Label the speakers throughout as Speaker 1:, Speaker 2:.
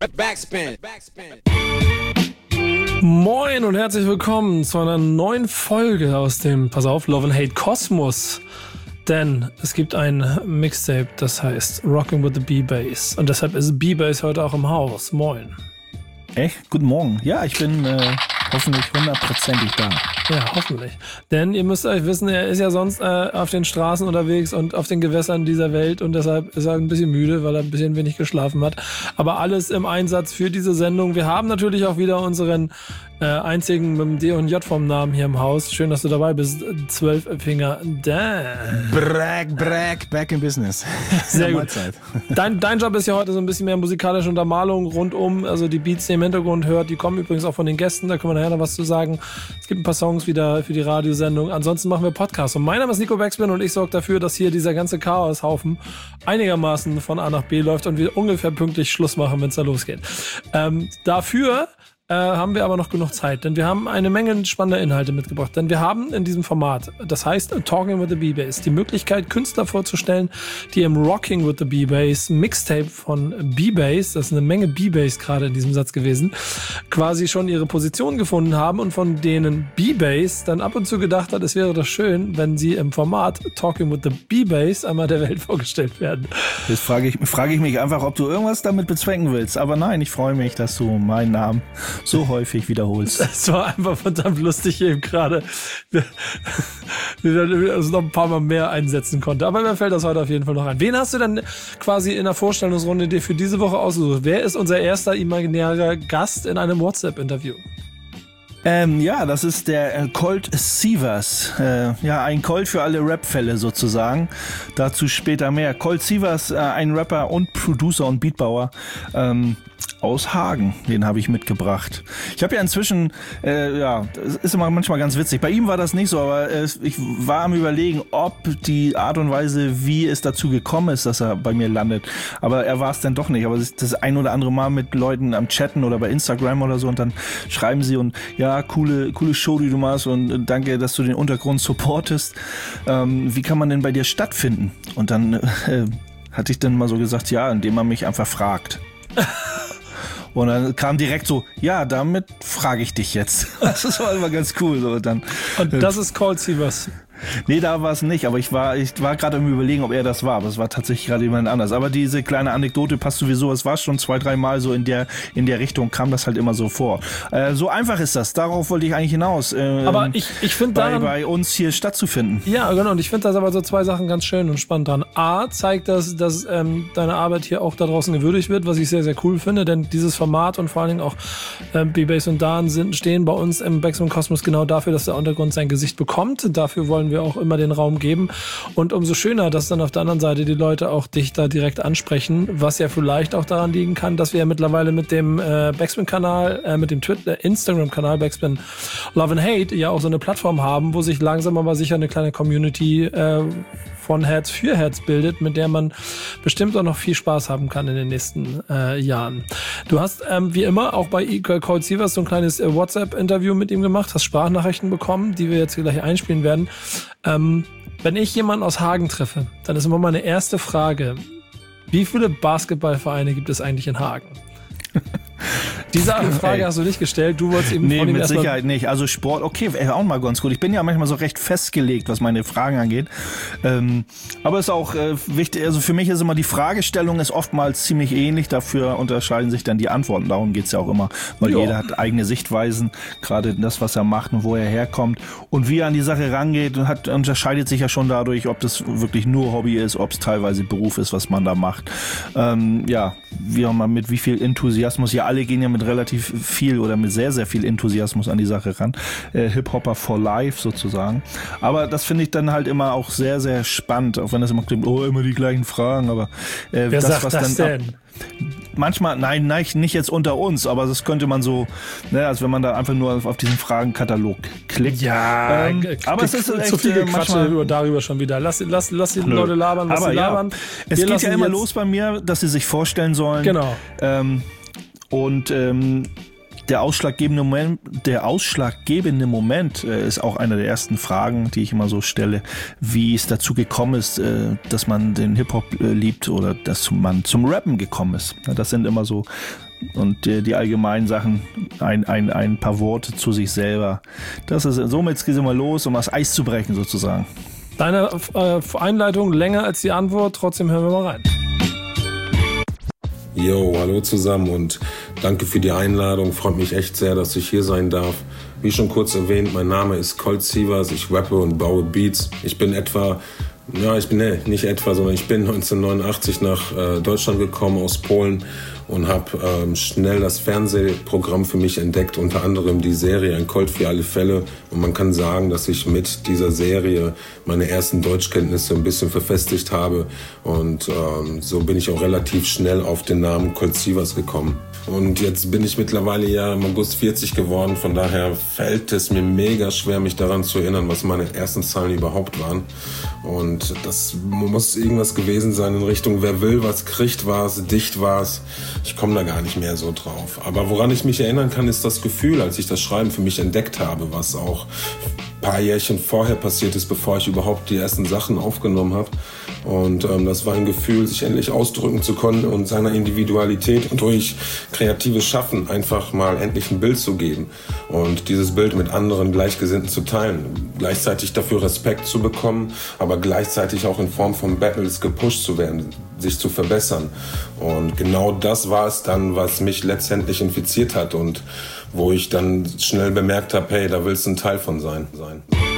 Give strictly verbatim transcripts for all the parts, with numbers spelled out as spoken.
Speaker 1: Backspin.
Speaker 2: Moin und herzlich willkommen zu einer neuen Folge aus dem, pass auf, Love and Hate Kosmos. Denn es gibt ein Mixtape, das heißt Rocking with the B-Bass. Und deshalb ist B-Bass heute auch im Haus. Moin.
Speaker 3: Echt? Guten Morgen. Ja, ich bin äh, hoffentlich hundertprozentig da.
Speaker 2: Ja, hoffentlich. Denn ihr müsst euch wissen, er ist ja sonst äh, auf den Straßen unterwegs und auf den Gewässern dieser Welt und deshalb ist er ein bisschen müde, weil er ein bisschen wenig geschlafen hat. Aber alles im Einsatz für diese Sendung. Wir haben natürlich auch wieder unseren äh, einzigen mit dem D und J vom Namen hier im Haus. Schön, dass du dabei bist. Zwölffinger Dan.
Speaker 3: Brag, brag, back in business.
Speaker 2: Sehr gut. Dein, dein Job ist ja heute so ein bisschen mehr musikalische Untermalung rundum. Also die Beats, die ihr im Hintergrund hört, die kommen übrigens auch von den Gästen. Da können wir nachher noch was zu sagen. Es gibt ein paar Songs wieder für die Radiosendung. Ansonsten machen wir Podcasts. Und mein Name ist Nico Backspin und ich sorge dafür, dass hier dieser ganze Chaoshaufen einigermaßen von A nach B läuft und wir ungefähr pünktlich Schluss machen, wenn es da losgeht. Ähm, dafür Äh, haben wir aber noch genug Zeit, denn wir haben eine Menge spannender Inhalte mitgebracht. Denn wir haben in diesem Format, das heißt Talking with the B-Bass, die Möglichkeit, Künstler vorzustellen, die im Rocking with the B-Bass Mixtape von B-Bass, das ist eine Menge B-Bass gerade in diesem Satz gewesen, quasi schon ihre Position gefunden haben und von denen B-Bass dann ab und zu gedacht hat, es wäre doch schön, wenn sie im Format Talking with the B-Bass einmal der Welt vorgestellt werden.
Speaker 3: Jetzt frage ich, frage ich mich einfach, ob du irgendwas damit bezwecken willst. Aber nein, ich freue mich, dass du meinen Namen so häufig wiederholst.
Speaker 2: Es war einfach verdammt lustig eben gerade, wie wir uns noch ein paar Mal mehr einsetzen konnte. Aber mir fällt das heute auf jeden Fall noch ein. Wen hast du denn quasi in der Vorstellungsrunde dir für diese Woche ausgesucht? Wer ist unser erster imaginärer Gast in einem WhatsApp-Interview?
Speaker 3: Ähm, ja, das ist der äh, Colt Sievers. Äh, ja, ein Colt für alle Rap-Fälle sozusagen. Dazu später mehr. Colt Sievers, äh, ein Rapper und Producer und Beatbauer ähm, aus Hagen. Den habe ich mitgebracht. Ich habe ja inzwischen, äh, ja, das ist immer manchmal ganz witzig. Bei ihm war das nicht so, aber äh, ich war am Überlegen, ob die Art und Weise, wie es dazu gekommen ist, dass er bei mir landet. Aber er war es dann doch nicht. Aber das, das ein oder andere Mal mit Leuten am Chatten oder bei Instagram oder so und dann schreiben sie und ja, coole, coole Show, die du machst und danke, dass du den Untergrund supportest. Ähm, wie kann man denn bei dir stattfinden? Und dann äh, hatte ich dann mal so gesagt, ja, indem man mich einfach fragt. Und dann kam direkt so, ja, damit frage ich dich jetzt. Das war immer ganz cool. So. Und, dann,
Speaker 2: und das ist Colt Sievers.
Speaker 3: Nee, da war es nicht, aber ich war ich war gerade im Überlegen, ob er das war, aber es war tatsächlich gerade jemand anders. Aber diese kleine Anekdote passt sowieso, es war schon zwei, drei Mal so in der in der Richtung, kam das halt immer so vor. Äh, so einfach ist das, darauf wollte ich eigentlich hinaus. Äh,
Speaker 2: aber ich, ich finde
Speaker 3: bei, bei uns hier stattzufinden.
Speaker 2: Ja, genau, und ich finde das aber so zwei Sachen ganz schön und spannend dran. A, zeigt das, dass ähm, deine Arbeit hier auch da draußen gewürdigt wird, was ich sehr, sehr cool finde, denn dieses Format und vor allen Dingen auch äh, B-Bass und Dan sind, stehen bei uns im Backspin Kosmos genau dafür, dass der Untergrund sein Gesicht bekommt. Dafür wollen wir auch immer den Raum geben. Und umso schöner, dass dann auf der anderen Seite die Leute auch dich da direkt ansprechen, was ja vielleicht auch daran liegen kann, dass wir ja mittlerweile mit dem äh, Backspin-Kanal, äh, mit dem Twitter, Instagram-Kanal Backspin Love and Hate ja auch so eine Plattform haben, wo sich langsam aber sicher eine kleine Community äh, von Herz für Herz bildet, mit der man bestimmt auch noch viel Spaß haben kann in den nächsten äh, Jahren. Du hast ähm, wie immer auch bei Colt Sievers so ein kleines äh, WhatsApp-Interview mit ihm gemacht, hast Sprachnachrichten bekommen, die wir jetzt gleich einspielen werden. Ähm, wenn ich jemanden aus Hagen treffe, dann ist immer meine erste Frage, wie viele Basketballvereine gibt es eigentlich in Hagen? Diese Frage Ey. hast du nicht gestellt, du wolltest eben
Speaker 3: nee,
Speaker 2: von ihm
Speaker 3: mit
Speaker 2: erstmal...
Speaker 3: Sicherheit nicht. Also Sport, okay, auch mal ganz gut. Ich bin ja manchmal so recht festgelegt, was meine Fragen angeht. Ähm, aber es ist auch äh, wichtig, also für mich ist immer die Fragestellung ist oftmals ziemlich ähnlich, dafür unterscheiden sich dann die Antworten. Darum geht's ja auch immer, weil jo. jeder hat eigene Sichtweisen, gerade das, was er macht und wo er herkommt. Und wie er an die Sache rangeht, hat, unterscheidet sich ja schon dadurch, ob das wirklich nur Hobby ist, ob es teilweise Beruf ist, was man da macht. Ähm, ja, wie auch mal mit wie viel Enthusiasmus, ja alle gehen ja mit relativ viel oder mit sehr, sehr viel Enthusiasmus an die Sache ran. Äh, Hip-Hopper for life sozusagen. Aber das finde ich dann halt immer auch sehr, sehr spannend, auch wenn das immer klingt, oh, immer die gleichen Fragen, aber äh,
Speaker 2: Wer
Speaker 3: das,
Speaker 2: sagt
Speaker 3: was
Speaker 2: das
Speaker 3: dann
Speaker 2: denn?
Speaker 3: Ab, manchmal, nein, nein, nicht jetzt unter uns, aber das könnte man so, ne, als wenn man da einfach nur auf diesen Fragenkatalog klickt.
Speaker 2: Ja,
Speaker 3: ähm, aber es ist echt,
Speaker 2: zu viel
Speaker 3: äh,
Speaker 2: Gequatsche über, darüber schon wieder. Lass, lass, lass die Nö. Leute labern, was
Speaker 3: aber
Speaker 2: sie
Speaker 3: ja,
Speaker 2: labern.
Speaker 3: Es Wir geht ja immer los bei mir, dass sie sich vorstellen sollen.
Speaker 2: Genau.
Speaker 3: Ähm, und ähm, der ausschlaggebende Moment, der ausschlaggebende Moment äh, ist auch eine der ersten Fragen, die ich immer so stelle, wie es dazu gekommen ist, äh, dass man den Hip-Hop äh, liebt oder dass man zum Rappen gekommen ist. Ja, das sind immer so und äh, die allgemeinen Sachen, ein, ein, ein paar Worte zu sich selber. Das ist, somit geht es immer los, um das Eis zu brechen sozusagen.
Speaker 2: Deine äh, Einleitung länger als die Antwort, trotzdem hören wir mal rein.
Speaker 1: Jo, hallo zusammen und danke für die Einladung. Freut mich echt sehr, dass ich hier sein darf. Wie schon kurz erwähnt, mein Name ist Colt Sievers. Ich rappe und baue Beats. Ich bin etwa, ja, ich bin nee, nicht etwa, sondern ich bin neunzehnhundertneunundachtzig nach äh, Deutschland gekommen aus Polen und habe ähm, schnell das Fernsehprogramm für mich entdeckt, unter anderem die Serie Ein Colt für alle Fälle. Und man kann sagen, dass ich mit dieser Serie meine ersten Deutschkenntnisse ein bisschen verfestigt habe. Und ähm, so bin ich auch relativ schnell auf den Namen Colt Sievers gekommen. Und jetzt bin ich mittlerweile ja im August vierzig geworden. Von daher fällt es mir mega schwer, mich daran zu erinnern, was meine ersten Zahlen überhaupt waren. Und das muss irgendwas gewesen sein in Richtung, wer will, was kriegt, was, dicht was. Ich komme da gar nicht mehr so drauf. Aber woran ich mich erinnern kann, ist das Gefühl, als ich das Schreiben für mich entdeckt habe, was auch ein paar Jährchen vorher passiert ist, bevor ich überhaupt die ersten Sachen aufgenommen habe. Und ähm, das war ein Gefühl, sich endlich ausdrücken zu können und seiner Individualität durch kreatives Schaffen einfach mal endlich ein Bild zu geben und dieses Bild mit anderen Gleichgesinnten zu teilen. Gleichzeitig dafür Respekt zu bekommen, aber gleichzeitig auch in Form von Battles gepusht zu werden, sich zu verbessern. Und genau das war es dann, was mich letztendlich infiziert hat und wo ich dann schnell bemerkt habe, hey, da willst du ein Teil von sein. sein.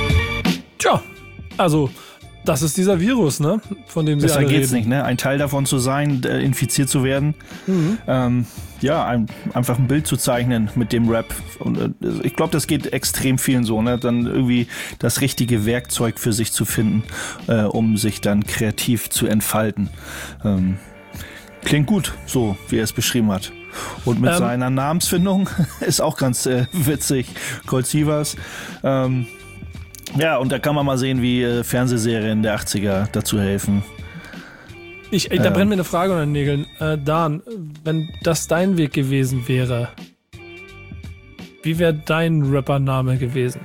Speaker 2: Tja, also das ist dieser Virus, ne? Von dem Sie
Speaker 3: Besser
Speaker 2: alle
Speaker 3: geht's
Speaker 2: reden.
Speaker 3: nicht, ne? Ein Teil davon zu sein, äh, infiziert zu werden. Mhm. Ähm, ja, ein, einfach ein Bild zu zeichnen mit dem Rap. Und äh, ich glaube, das geht extrem vielen so, ne? Dann irgendwie das richtige Werkzeug für sich zu finden, äh, um sich dann kreativ zu entfalten. Ähm, klingt gut, so wie er es beschrieben hat. Und mit ähm, seiner Namensfindung ist auch ganz äh, witzig. Colt Sievers. Ähm, Ja, und da kann man mal sehen, wie äh, Fernsehserien der achtziger dazu helfen.
Speaker 2: Ich, ey, da ähm. brennt mir eine Frage unter den Nägeln. Äh, Dan, wenn das dein Weg gewesen wäre, wie wäre dein Rappername gewesen?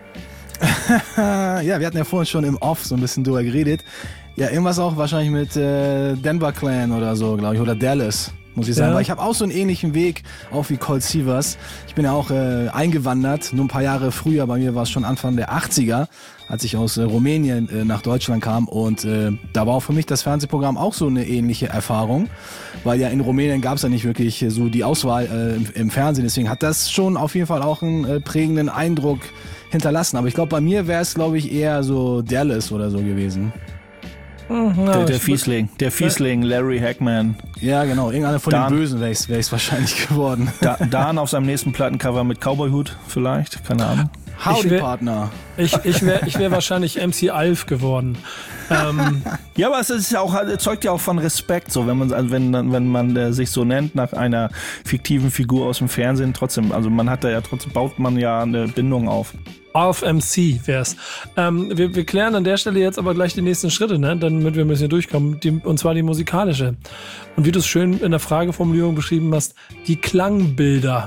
Speaker 4: Ja, wir hatten ja vorhin schon im Off so ein bisschen drüber geredet. Ja, irgendwas auch wahrscheinlich mit äh, Denver Clan oder so, glaube ich, oder Dallas. Muss ich sagen, ja. Weil ich habe auch so einen ähnlichen Weg, auch wie Colt Sievers. Ich bin ja auch äh, eingewandert, nur ein paar Jahre früher, bei mir war es schon Anfang der achtziger, als ich aus äh, Rumänien äh, nach Deutschland kam und äh, da war auch für mich das Fernsehprogramm auch so eine ähnliche Erfahrung, weil ja in Rumänien gab es ja nicht wirklich äh, so die Auswahl äh, im, im Fernsehen, deswegen hat das schon auf jeden Fall auch einen äh, prägenden Eindruck hinterlassen, aber ich glaube, bei mir wäre es, glaube ich, eher so Dallas oder so gewesen.
Speaker 3: Ja, der, der Fiesling, der Fiesling, Larry Hackman.
Speaker 4: Ja, genau, irgendeiner von Dan, den Bösen wäre ich es wahrscheinlich geworden.
Speaker 3: Da, Dan auf seinem nächsten Plattencover mit Cowboyhut vielleicht, keine Ahnung.
Speaker 4: Howdy, ich Partner.
Speaker 2: Ich, ich wäre ich wär wahrscheinlich M C Alf geworden. Ähm.
Speaker 3: Ja, aber es ist ja auch, zeugt ja auch von Respekt, so wenn man, also wenn, wenn man äh, sich so nennt nach einer fiktiven Figur aus dem Fernsehen. Trotzdem, also man hat da ja trotzdem baut man ja eine Bindung auf.
Speaker 2: Alf M C wär's. Ähm, wir, wir klären an der Stelle jetzt aber gleich die nächsten Schritte, ne? Damit wir ein bisschen durchkommen. Die, und zwar die musikalische. Und wie du es schön in der Frageformulierung beschrieben hast, die Klangbilder.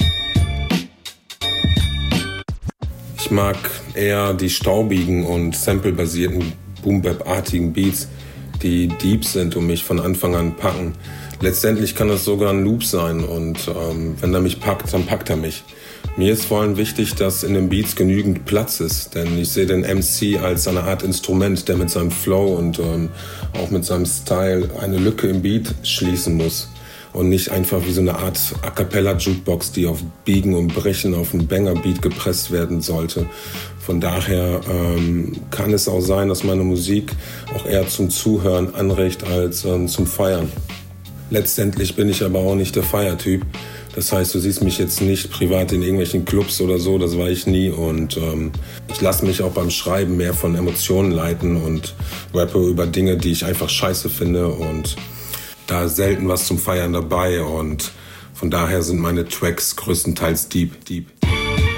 Speaker 1: Ich mag eher die staubigen und samplebasierten Boom-Bap-artigen Beats, die deep sind und mich von Anfang an packen. Letztendlich kann das sogar ein Loop sein und ähm, wenn er mich packt, dann packt er mich. Mir ist vor allem wichtig, dass in den Beats genügend Platz ist, denn ich sehe den M C als eine Art Instrument, der mit seinem Flow und ähm, auch mit seinem Style eine Lücke im Beat schließen muss und nicht einfach wie so eine Art A-Cappella-Jukebox, die auf Biegen und Brechen auf einen Banger-Beat gepresst werden sollte. Von daher ähm, kann es auch sein, dass meine Musik auch eher zum Zuhören anregt als ähm, zum Feiern. Letztendlich bin ich aber auch nicht der Feiertyp. Das heißt, du siehst mich jetzt nicht privat in irgendwelchen Clubs oder so, das war ich nie. Und ähm, ich lasse mich auch beim Schreiben mehr von Emotionen leiten und rappe über Dinge, die ich einfach scheiße finde. Und da ist selten was zum Feiern dabei. Und von daher sind meine Tracks größtenteils deep, deep.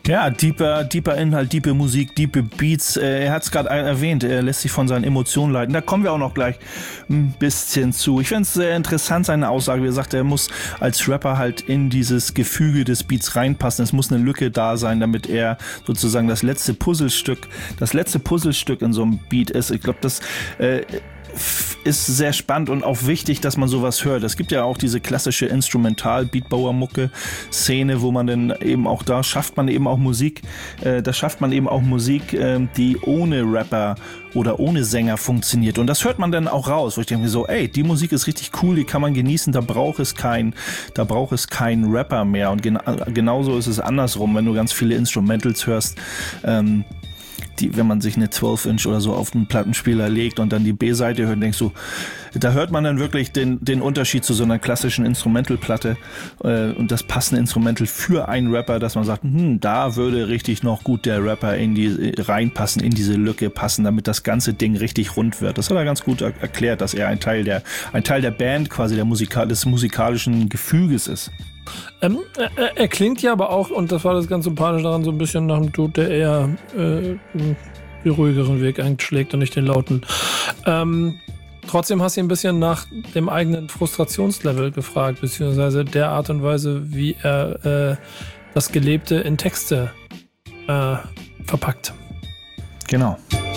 Speaker 3: Ja, deeper, deeper Inhalt, deeper Musik, deeper Beats. Äh, er hat es gerade erwähnt, er lässt sich von seinen Emotionen leiten. Da kommen wir auch noch gleich ein bisschen zu. Ich finde es sehr interessant, seine Aussage. Wie gesagt, er muss als Rapper halt in dieses Gefüge des Beats reinpassen. Es muss eine Lücke da sein, damit er sozusagen das letzte Puzzlestück, das letzte Puzzlestück in so einem Beat ist. Ich glaube, das äh, ist sehr spannend und auch wichtig, dass man sowas hört. Es gibt ja auch diese klassische Instrumental-Beatbauer-Mucke-Szene, wo man dann eben auch, da schafft man eben auch Musik, äh, da schafft man eben auch Musik, äh, die ohne Rapper oder ohne Sänger funktioniert. Und das hört man dann auch raus, wo ich denke so, ey, die Musik ist richtig cool, die kann man genießen, da braucht es kein, da braucht es keinen Rapper mehr. Und gena- genauso ist es andersrum, wenn du ganz viele Instrumentals hörst, ähm, die, wenn man sich eine zwölf Inch oder so auf den Plattenspieler legt und dann die B-Seite hört, denkst du, da hört man dann wirklich den, den Unterschied zu so einer klassischen Instrumental-Platte äh, und das passende Instrumental für einen Rapper, dass man sagt, hm, da würde richtig noch gut der Rapper in die reinpassen, in diese Lücke passen, damit das ganze Ding richtig rund wird. Das hat er ganz gut er- erklärt, dass er ein Teil der, ein Teil der Band quasi, der Musika- des musikalischen Gefüges ist.
Speaker 2: Ähm, er, er klingt ja aber auch, und das war das ganz Sympathische daran, so ein bisschen nach einem Dude, der eher äh, den ruhigeren Weg einschlägt und nicht den lauten. Ähm, trotzdem hast du ihn ein bisschen nach dem eigenen Frustrationslevel gefragt, beziehungsweise der Art und Weise, wie er äh, das Gelebte in Texte äh, verpackt.
Speaker 3: Genau.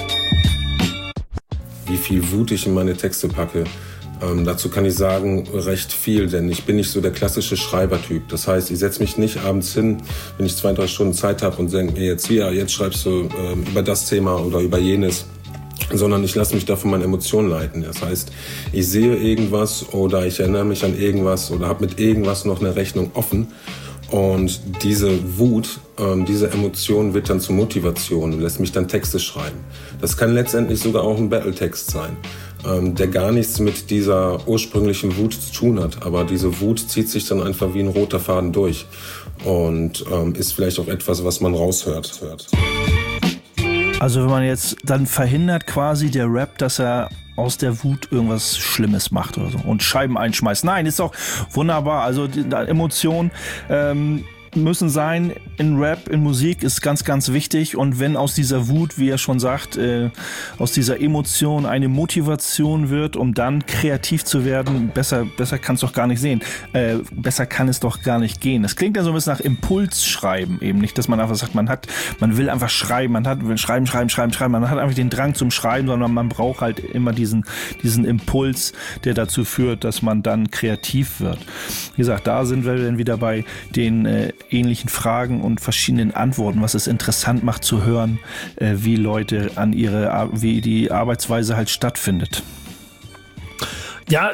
Speaker 1: Wie viel Wut ich in meine Texte packe. Ähm, dazu kann ich sagen, recht viel, denn ich bin nicht so der klassische Schreibertyp. Das heißt, ich setze mich nicht abends hin, wenn ich zwei, drei Stunden Zeit habe und denke mir jetzt hier, jetzt schreibst du ähm, über das Thema oder über jenes, sondern ich lasse mich da von meinen Emotionen leiten. Das heißt, ich sehe irgendwas oder ich erinnere mich an irgendwas oder habe mit irgendwas noch eine Rechnung offen. Und diese Wut, ähm, diese Emotion wird dann zur Motivation und lässt mich dann Texte schreiben. Das kann letztendlich sogar auch ein Battletext sein, ähm, der gar nichts mit dieser ursprünglichen Wut zu tun hat. Aber diese Wut zieht sich dann einfach wie ein roter Faden durch und ähm, ist vielleicht auch etwas, was man raushört. Hört.
Speaker 3: Also wenn man jetzt dann verhindert quasi der Rap, dass er aus der Wut irgendwas Schlimmes macht oder so und Scheiben einschmeißt. Nein, ist doch wunderbar. Also die, die Emotionen ähm, müssen sein in Rap, in Musik, ist ganz, ganz wichtig. Und wenn aus dieser Wut, wie er schon sagt, äh, aus dieser Emotion eine Motivation wird, um dann kreativ zu werden, besser, besser kann es doch gar nicht sehen. Äh, besser kann es doch gar nicht gehen. Das klingt ja so ein bisschen nach Impulsschreiben eben. Nicht, dass man einfach sagt, man hat, man will einfach schreiben, man hat, will schreiben, schreiben, schreiben, schreiben. Man hat einfach den Drang zum Schreiben, sondern man braucht halt immer diesen, diesen Impuls, der dazu führt, dass man dann kreativ wird. Wie gesagt, da sind wir dann wieder bei den äh, ähnlichen Fragen und verschiedenen Antworten, was es interessant macht zu hören, äh, wie Leute an ihre, wie die Arbeitsweise halt stattfindet.
Speaker 2: Ja,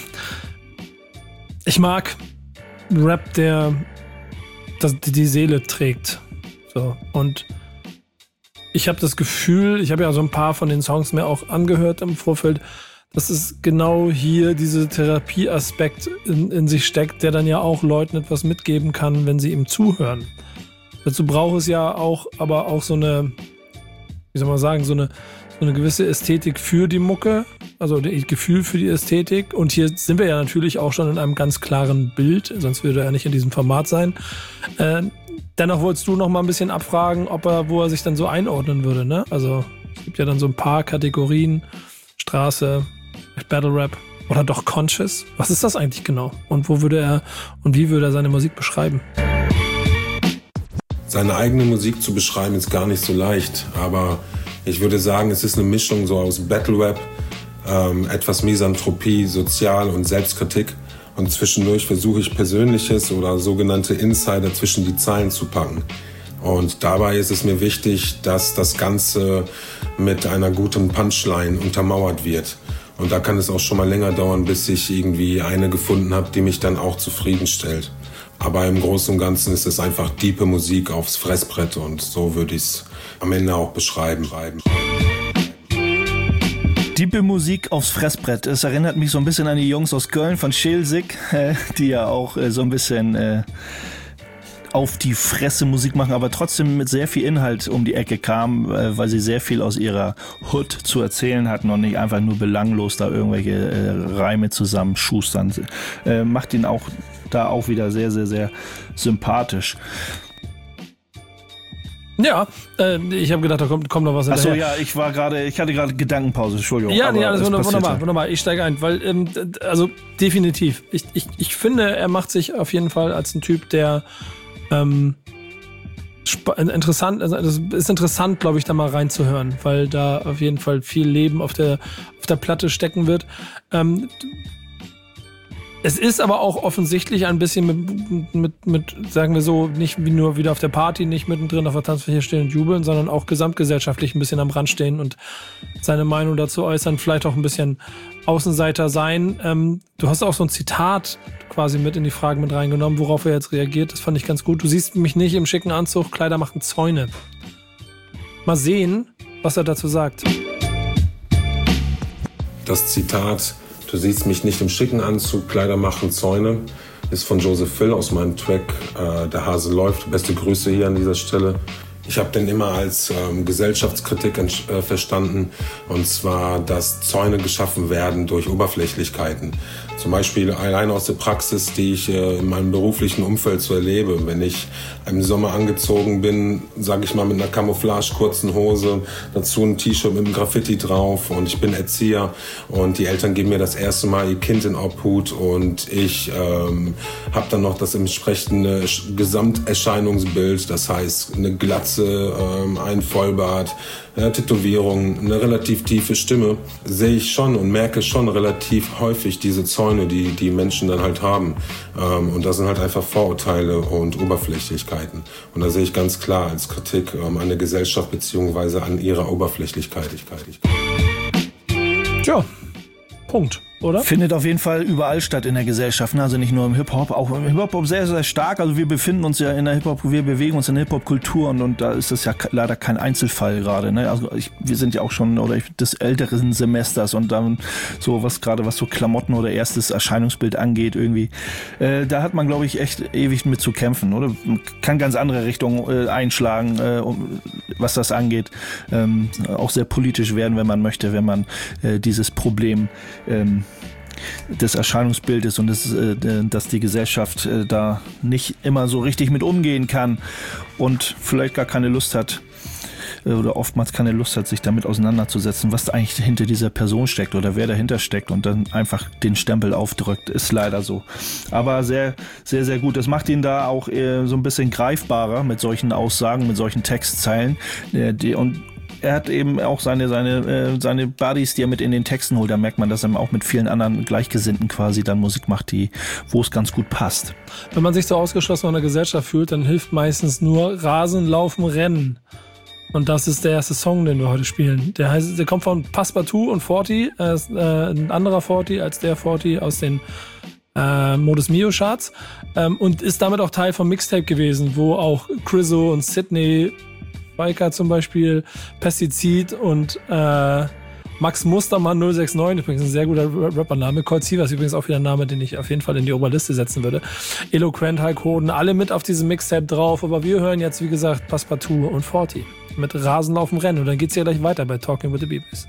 Speaker 2: ich mag Rap, der das, die Seele trägt. So. Und ich habe das Gefühl, ich habe ja so ein paar von den Songs mir auch angehört im Vorfeld, dass es genau hier dieser Therapieaspekt in, in sich steckt, der dann ja auch Leuten etwas mitgeben kann, wenn sie ihm zuhören. Dazu braucht es ja auch, aber auch so eine, wie soll man sagen, so eine, so eine gewisse Ästhetik für die Mucke, also das Gefühl für die Ästhetik. Und hier sind wir ja natürlich auch schon in einem ganz klaren Bild, sonst würde er nicht in diesem Format sein. Äh, dennoch wolltest du noch mal ein bisschen abfragen, ob er, wo er sich dann so einordnen würde, ne? Also es gibt ja dann so ein paar Kategorien, Straße, Battle Rap oder doch Conscious. Was ist das eigentlich genau? Und wo würde er und wie würde er seine Musik beschreiben?
Speaker 1: Seine eigene Musik zu beschreiben ist gar nicht so leicht, aber ich würde sagen, es ist eine Mischung so aus Battle Rap, ähm, etwas Misanthropie, Sozial- und Selbstkritik und zwischendurch versuche ich Persönliches oder sogenannte Insider zwischen die Zeilen zu packen. Und dabei ist es mir wichtig, dass das Ganze mit einer guten Punchline untermauert wird. Und da kann es auch schon mal länger dauern, bis ich irgendwie eine gefunden habe, die mich dann auch zufriedenstellt. Aber im Großen und Ganzen ist es einfach diepe Musik aufs Fressbrett und so würde ich es am Ende auch beschreiben.
Speaker 3: Diepe Musik aufs Fressbrett. Es erinnert mich so ein bisschen an die Jungs aus Köln von Schelsig, äh, die ja auch äh, so ein bisschen äh, auf die Fresse Musik machen, aber trotzdem mit sehr viel Inhalt um die Ecke kamen, äh, weil sie sehr viel aus ihrer Hood zu erzählen hatten und nicht einfach nur belanglos da irgendwelche äh, Reime zusammenschustern. Äh, macht ihn auch da auch wieder sehr, sehr, sehr sympathisch.
Speaker 2: Ja, äh, ich habe gedacht, da kommt, kommt noch was
Speaker 3: hinterher. Achso,
Speaker 2: ja,
Speaker 3: ich war gerade, ich hatte gerade Gedankenpause, Entschuldigung.
Speaker 2: Ja, nee, alles wunderbar, wunderbar, wunderbar. Ich steige ein, weil, ähm, also definitiv. Ich, ich, ich finde, er macht sich auf jeden Fall als ein Typ, der ähm, interessant, also es ist interessant, glaube ich, da mal reinzuhören, weil da auf jeden Fall viel Leben auf der, auf der Platte stecken wird. Ähm, Es ist aber auch offensichtlich ein bisschen mit, mit, mit, sagen wir so, nicht wie nur wieder auf der Party, nicht mittendrin auf der Tanzfläche stehen und jubeln, sondern auch gesamtgesellschaftlich ein bisschen am Rand stehen und seine Meinung dazu äußern, vielleicht auch ein bisschen Außenseiter sein. Ähm, du hast auch so ein Zitat quasi mit in die Fragen mit reingenommen, worauf er jetzt reagiert. Das fand ich ganz gut. Du siehst mich nicht im schicken Anzug, Kleider machen Zäune. Mal sehen, was er dazu sagt.
Speaker 1: Das Zitat: Du siehst mich nicht im schicken Anzug, Kleider machen Zäune, ist von Joseph Phil aus meinem Track äh, Der Hase läuft. Beste Grüße hier an dieser Stelle. Ich habe den immer als ähm, Gesellschaftskritik äh, verstanden, und zwar, dass Zäune geschaffen werden durch Oberflächlichkeiten. Zum Beispiel allein aus der Praxis, die ich äh, in meinem beruflichen Umfeld so erlebe. Wenn ich im Sommer angezogen bin, sage ich mal, mit einer Camouflage kurzen Hose, dazu ein T-Shirt mit einem Graffiti drauf, und ich bin Erzieher und die Eltern geben mir das erste Mal ihr Kind in Obhut, und ich ähm, habe dann noch das entsprechende Gesamterscheinungsbild, das heißt eine Glatze, ähm, ein Vollbart, ja, Tätowierung, eine relativ tiefe Stimme, sehe ich schon und merke schon relativ häufig diese Zäune, die die Menschen dann halt haben. Ähm, und das sind halt einfach Vorurteile und Oberflächlichkeiten. Und da sehe ich ganz klar als Kritik ähm, an der Gesellschaft beziehungsweise an ihrer Oberflächlichkeit.
Speaker 2: Tja, Punkt. Oder?
Speaker 3: Findet auf jeden Fall überall statt in der Gesellschaft, ne? Also nicht nur im Hip-Hop, auch im Hip-Hop sehr, sehr stark. Also wir befinden uns ja in der Hip-Hop, wir bewegen uns in der Hip-Hop-Kultur, und, und da ist das ja leider kein Einzelfall gerade, ne? Also ich, wir sind ja auch schon, oder ich, des älteren Semesters, und dann so was gerade, was so Klamotten oder erstes Erscheinungsbild angeht irgendwie, äh, da hat man, glaube ich, echt ewig mit zu kämpfen, oder? Man kann ganz andere Richtungen äh, einschlagen, äh, um, was das angeht. Ähm, auch sehr politisch werden, wenn man möchte, wenn man äh, dieses Problem ähm, des Erscheinungsbildes und des, äh, dass die Gesellschaft äh, da nicht immer so richtig mit umgehen kann und vielleicht gar keine Lust hat äh, oder oftmals keine Lust hat, sich damit auseinanderzusetzen, was eigentlich hinter dieser Person steckt oder wer dahinter steckt, und dann einfach den Stempel aufdrückt, ist leider so. Aber sehr, sehr, sehr gut. Das macht ihn da auch äh, so ein bisschen greifbarer mit solchen Aussagen, mit solchen Textzeilen, äh, die, und er hat eben auch seine, seine, äh, seine Buddies, die er mit in den Texten holt. Da merkt man, dass er auch mit vielen anderen Gleichgesinnten quasi dann Musik macht, die, wo es ganz gut passt.
Speaker 2: Wenn man sich so ausgeschlossen von der Gesellschaft fühlt, dann hilft meistens nur Rasen, Laufen, Rennen. Und das ist der erste Song, den wir heute spielen. Der heißt, der kommt von Passepartout und Forty. Er ist äh, ein anderer Forty als der Forty aus den äh, Modus Mio Charts. Ähm, und ist damit auch Teil vom Mixtape gewesen, wo auch Chriso und Sydney, Biker zum Beispiel, Pestizid und äh, Max Mustermann null sechs neun, übrigens ein sehr guter Rappername. Colt Sievers übrigens auch wieder ein Name, den ich auf jeden Fall in die Oberliste setzen würde. Eloquent, Hulk Hoden, alle mit auf diesem Mixtape drauf. Aber wir hören jetzt, wie gesagt, Passepartout und Forty mit Rasenlaufen Rennen. Und dann geht's ja gleich weiter bei Talking with the B-Bass.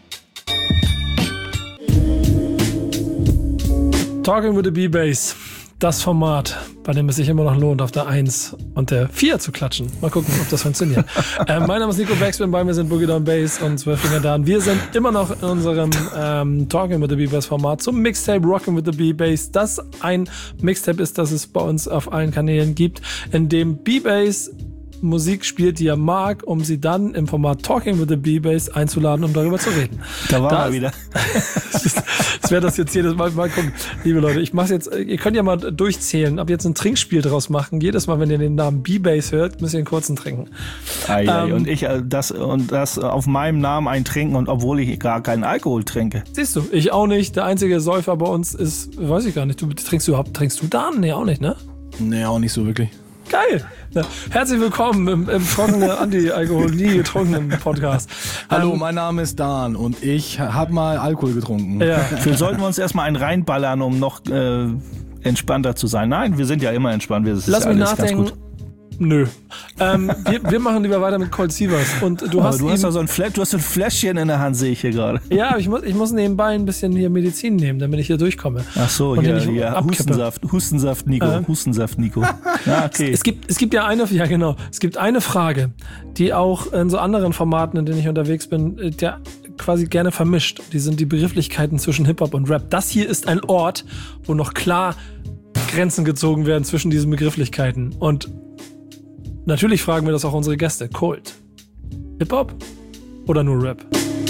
Speaker 2: Talking with the B-Bass. Das Format, bei dem es sich immer noch lohnt, auf der eins und der vier zu klatschen. Mal gucken, ob das funktioniert. äh, mein Name ist Nico Backspin, bei mir sind Boogie Down Bass und zwölf Finger Dan. Wir sind immer noch in unserem ähm, Talking with the B-Bass Format zum Mixtape Rockin' with the B-Bass, das ein Mixtape ist, das es bei uns auf allen Kanälen gibt, in dem B-Bass Musik spielt, die er mag, um sie dann im Format Talking with the B-Bass einzuladen, um darüber zu reden.
Speaker 3: Da war das, er wieder.
Speaker 2: Das wäre das jetzt jedes Mal. Mal gucken. Liebe Leute, ich mach's jetzt, ihr könnt ja mal durchzählen, ab jetzt ein Trinkspiel draus machen. Jedes Mal, wenn ihr den Namen B-Bass hört, müsst ihr einen kurzen trinken.
Speaker 3: Ei, ei, ähm, und ich das und das auf meinem Namen ein Trinken, und obwohl ich gar keinen Alkohol trinke.
Speaker 2: Siehst du, ich auch nicht. Der einzige Säufer bei uns ist, weiß ich gar nicht, du trinkst du überhaupt, trinkst du Dan? Nee, auch nicht, ne?
Speaker 4: Nee, auch nicht so wirklich.
Speaker 2: Geil! Ja, herzlich willkommen im, im trockenen Anti-Alkohol nie getrunkenen Podcast.
Speaker 4: Hallo,
Speaker 2: ähm,
Speaker 4: mein Name ist Dan und ich habe mal Alkohol getrunken.
Speaker 2: Ja.
Speaker 3: Wir sollten uns erstmal einen reinballern, um noch äh, entspannter zu sein. Nein, wir sind ja immer entspannt. Das
Speaker 2: Lass
Speaker 3: ist
Speaker 2: mich
Speaker 3: alles
Speaker 2: nachdenken.
Speaker 3: ganz gut.
Speaker 2: Nö. Ähm, wir, wir machen lieber weiter mit Colt Sievers. Und du
Speaker 3: Aber
Speaker 2: hast,
Speaker 3: du hast
Speaker 2: ihm,
Speaker 3: ja so ein, Fla- du hast so ein Fläschchen in der Hand, sehe ich hier gerade.
Speaker 2: ja, aber ich muss, ich muss nebenbei ein bisschen hier Medizin nehmen, damit ich hier durchkomme.
Speaker 3: Ach so,
Speaker 2: Und
Speaker 3: ja,
Speaker 2: den ich
Speaker 3: ja.
Speaker 2: abkippe.
Speaker 3: Hustensaft, Hustensaft, Nico.
Speaker 2: Ähm.
Speaker 3: Hustensaft, Nico. Ja, okay.
Speaker 2: Es gibt, es gibt ja eine, ja genau, es gibt eine Frage, die auch in so anderen Formaten, in denen ich unterwegs bin, äh, der quasi gerne vermischt. Die sind die Begrifflichkeiten zwischen Hip-Hop und Rap. Das hier ist ein Ort, wo noch klar Grenzen gezogen werden zwischen diesen Begrifflichkeiten. Und natürlich fragen wir das auch unsere Gäste. Colt, Hip-Hop oder nur Rap?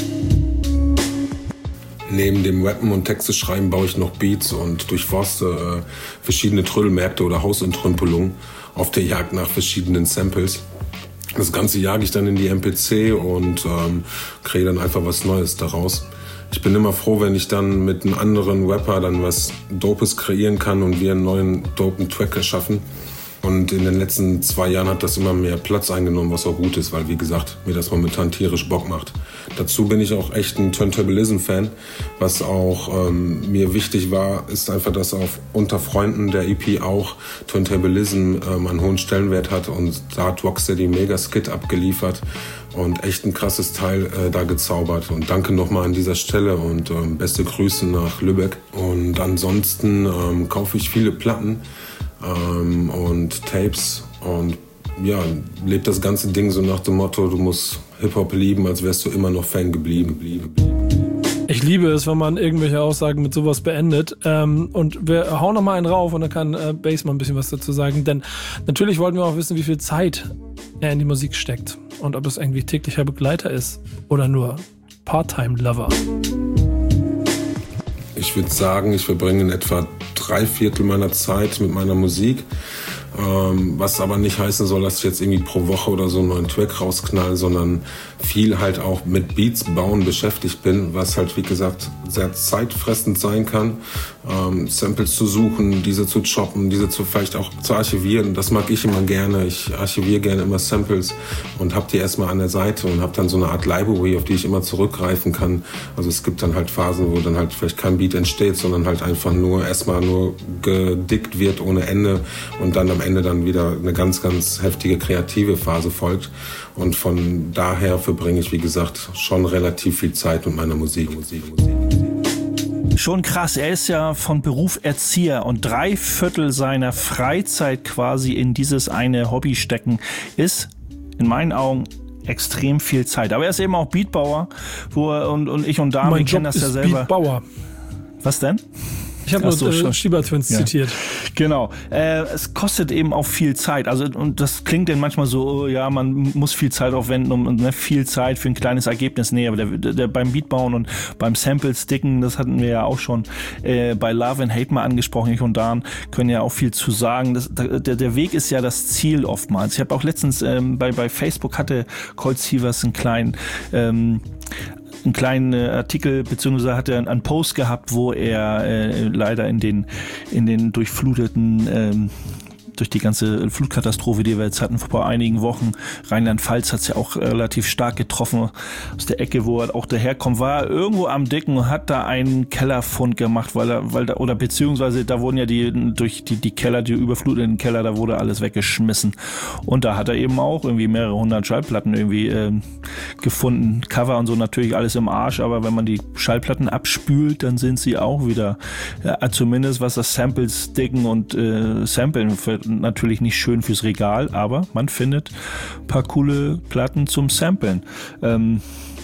Speaker 1: Neben dem Rappen und Texte schreiben baue ich noch Beats und durchforste äh, verschiedene Trödelmärkte oder Hausentrümpelungen auf der Jagd nach verschiedenen Samples. Das Ganze jage ich dann in die M P C und ähm, kreiere dann einfach was Neues daraus. Ich bin immer froh, wenn ich dann mit einem anderen Rapper dann was Dopes kreieren kann und wir einen neuen dopen Track erschaffen. Und in den letzten zwei Jahren hat das immer mehr Platz eingenommen, was auch gut ist, weil, wie gesagt, mir das momentan tierisch Bock macht. Dazu bin ich auch echt ein Turntablism-Fan. Was auch ähm, mir wichtig war, ist einfach, dass auf Unter Freunden der E P auch Turntablism ähm, einen hohen Stellenwert hat. Und da hat Rocksteady mega Skit abgeliefert und echt ein krasses Teil äh, da gezaubert. Und danke nochmal an dieser Stelle und ähm, beste Grüße nach Lübeck. Und ansonsten ähm, kaufe ich viele Platten ähm, und Tapes und ja, lebt das ganze Ding so nach dem Motto, du musst Hip-Hop lieben, als wärst du immer noch Fan geblieben.
Speaker 2: Ich liebe es, wenn man irgendwelche Aussagen mit sowas beendet. Ähm, und wir hauen noch mal einen rauf und dann kann äh, Bass mal ein bisschen was dazu sagen. Denn natürlich wollten wir auch wissen, wie viel Zeit er in die Musik steckt und ob es irgendwie täglicher Begleiter ist oder nur Part-Time-Lover.
Speaker 1: Ich würde sagen, ich verbringe in etwa drei Viertel meiner Zeit mit meiner Musik. Ähm, was aber nicht heißen soll, dass ich jetzt irgendwie pro Woche oder so einen neuen Track rausknall, sondern viel halt auch mit Beats bauen beschäftigt bin, was halt, wie gesagt, sehr zeitfressend sein kann. Ähm, Samples zu suchen, diese zu choppen, diese zu vielleicht auch zu archivieren, das mag ich immer gerne. Ich archiviere gerne immer Samples und habe die erstmal an der Seite und habe dann so eine Art Library, auf die ich immer zurückgreifen kann. Also es gibt dann halt Phasen, wo dann halt vielleicht kein Beat entsteht, sondern halt einfach nur erstmal nur gedickt wird ohne Ende und dann am Ende dann wieder eine ganz, ganz heftige kreative Phase folgt. Und von daher verbringe ich, wie gesagt, schon relativ viel Zeit mit meiner Musik. Musik, Musik.
Speaker 3: Schon krass, er ist ja von Beruf Erzieher und drei Viertel seiner Freizeit quasi in dieses eine Hobby stecken, ist in meinen Augen extrem viel Zeit. Aber er ist eben auch Beatbauer, wo er, und, und ich und Dami kennen das ja selber.
Speaker 2: Beatbauer.
Speaker 3: Was denn?
Speaker 2: Ich habe nur so, äh, Schiebertwins ja. zitiert.
Speaker 3: Genau. Äh, es kostet eben auch viel Zeit. Also, und das klingt dann manchmal so, oh, ja, man muss viel Zeit aufwenden, um ne, viel Zeit für ein kleines Ergebnis. Nee, aber der, der, der beim Beatbauen und beim Sample-Sticken, das hatten wir ja auch schon äh, bei Love and Hate mal angesprochen. Ich und Dan können ja auch viel zu sagen. Das, der, der Weg ist ja das Ziel oftmals. Ich habe auch letztens ähm, bei, bei Facebook hatte Colt Sievers einen kleinen ähm, einen kleinen äh, Artikel, beziehungsweise hat er einen, einen Post gehabt, wo er äh, leider in den, in den durchfluteten, ähm, durch die ganze Flutkatastrophe, die wir jetzt hatten vor einigen Wochen, Rheinland-Pfalz hat es ja auch relativ stark getroffen, aus der Ecke, wo er auch daherkommt, war er irgendwo am Dicken und hat da einen Kellerfund gemacht, weil er, weil da, oder beziehungsweise da wurden ja die, durch die, die Keller, die überfluteten Keller, da wurde alles weggeschmissen. Und da hat er eben auch irgendwie mehrere hundert Schallplatten irgendwie äh, gefunden. Cover und so natürlich alles im Arsch, aber wenn man die Schallplatten abspült, dann sind sie auch wieder, ja, zumindest was das Samples, Dicken und äh, Samplen für natürlich nicht schön fürs Regal, aber man findet ein paar coole Platten zum Samplen. Ähm,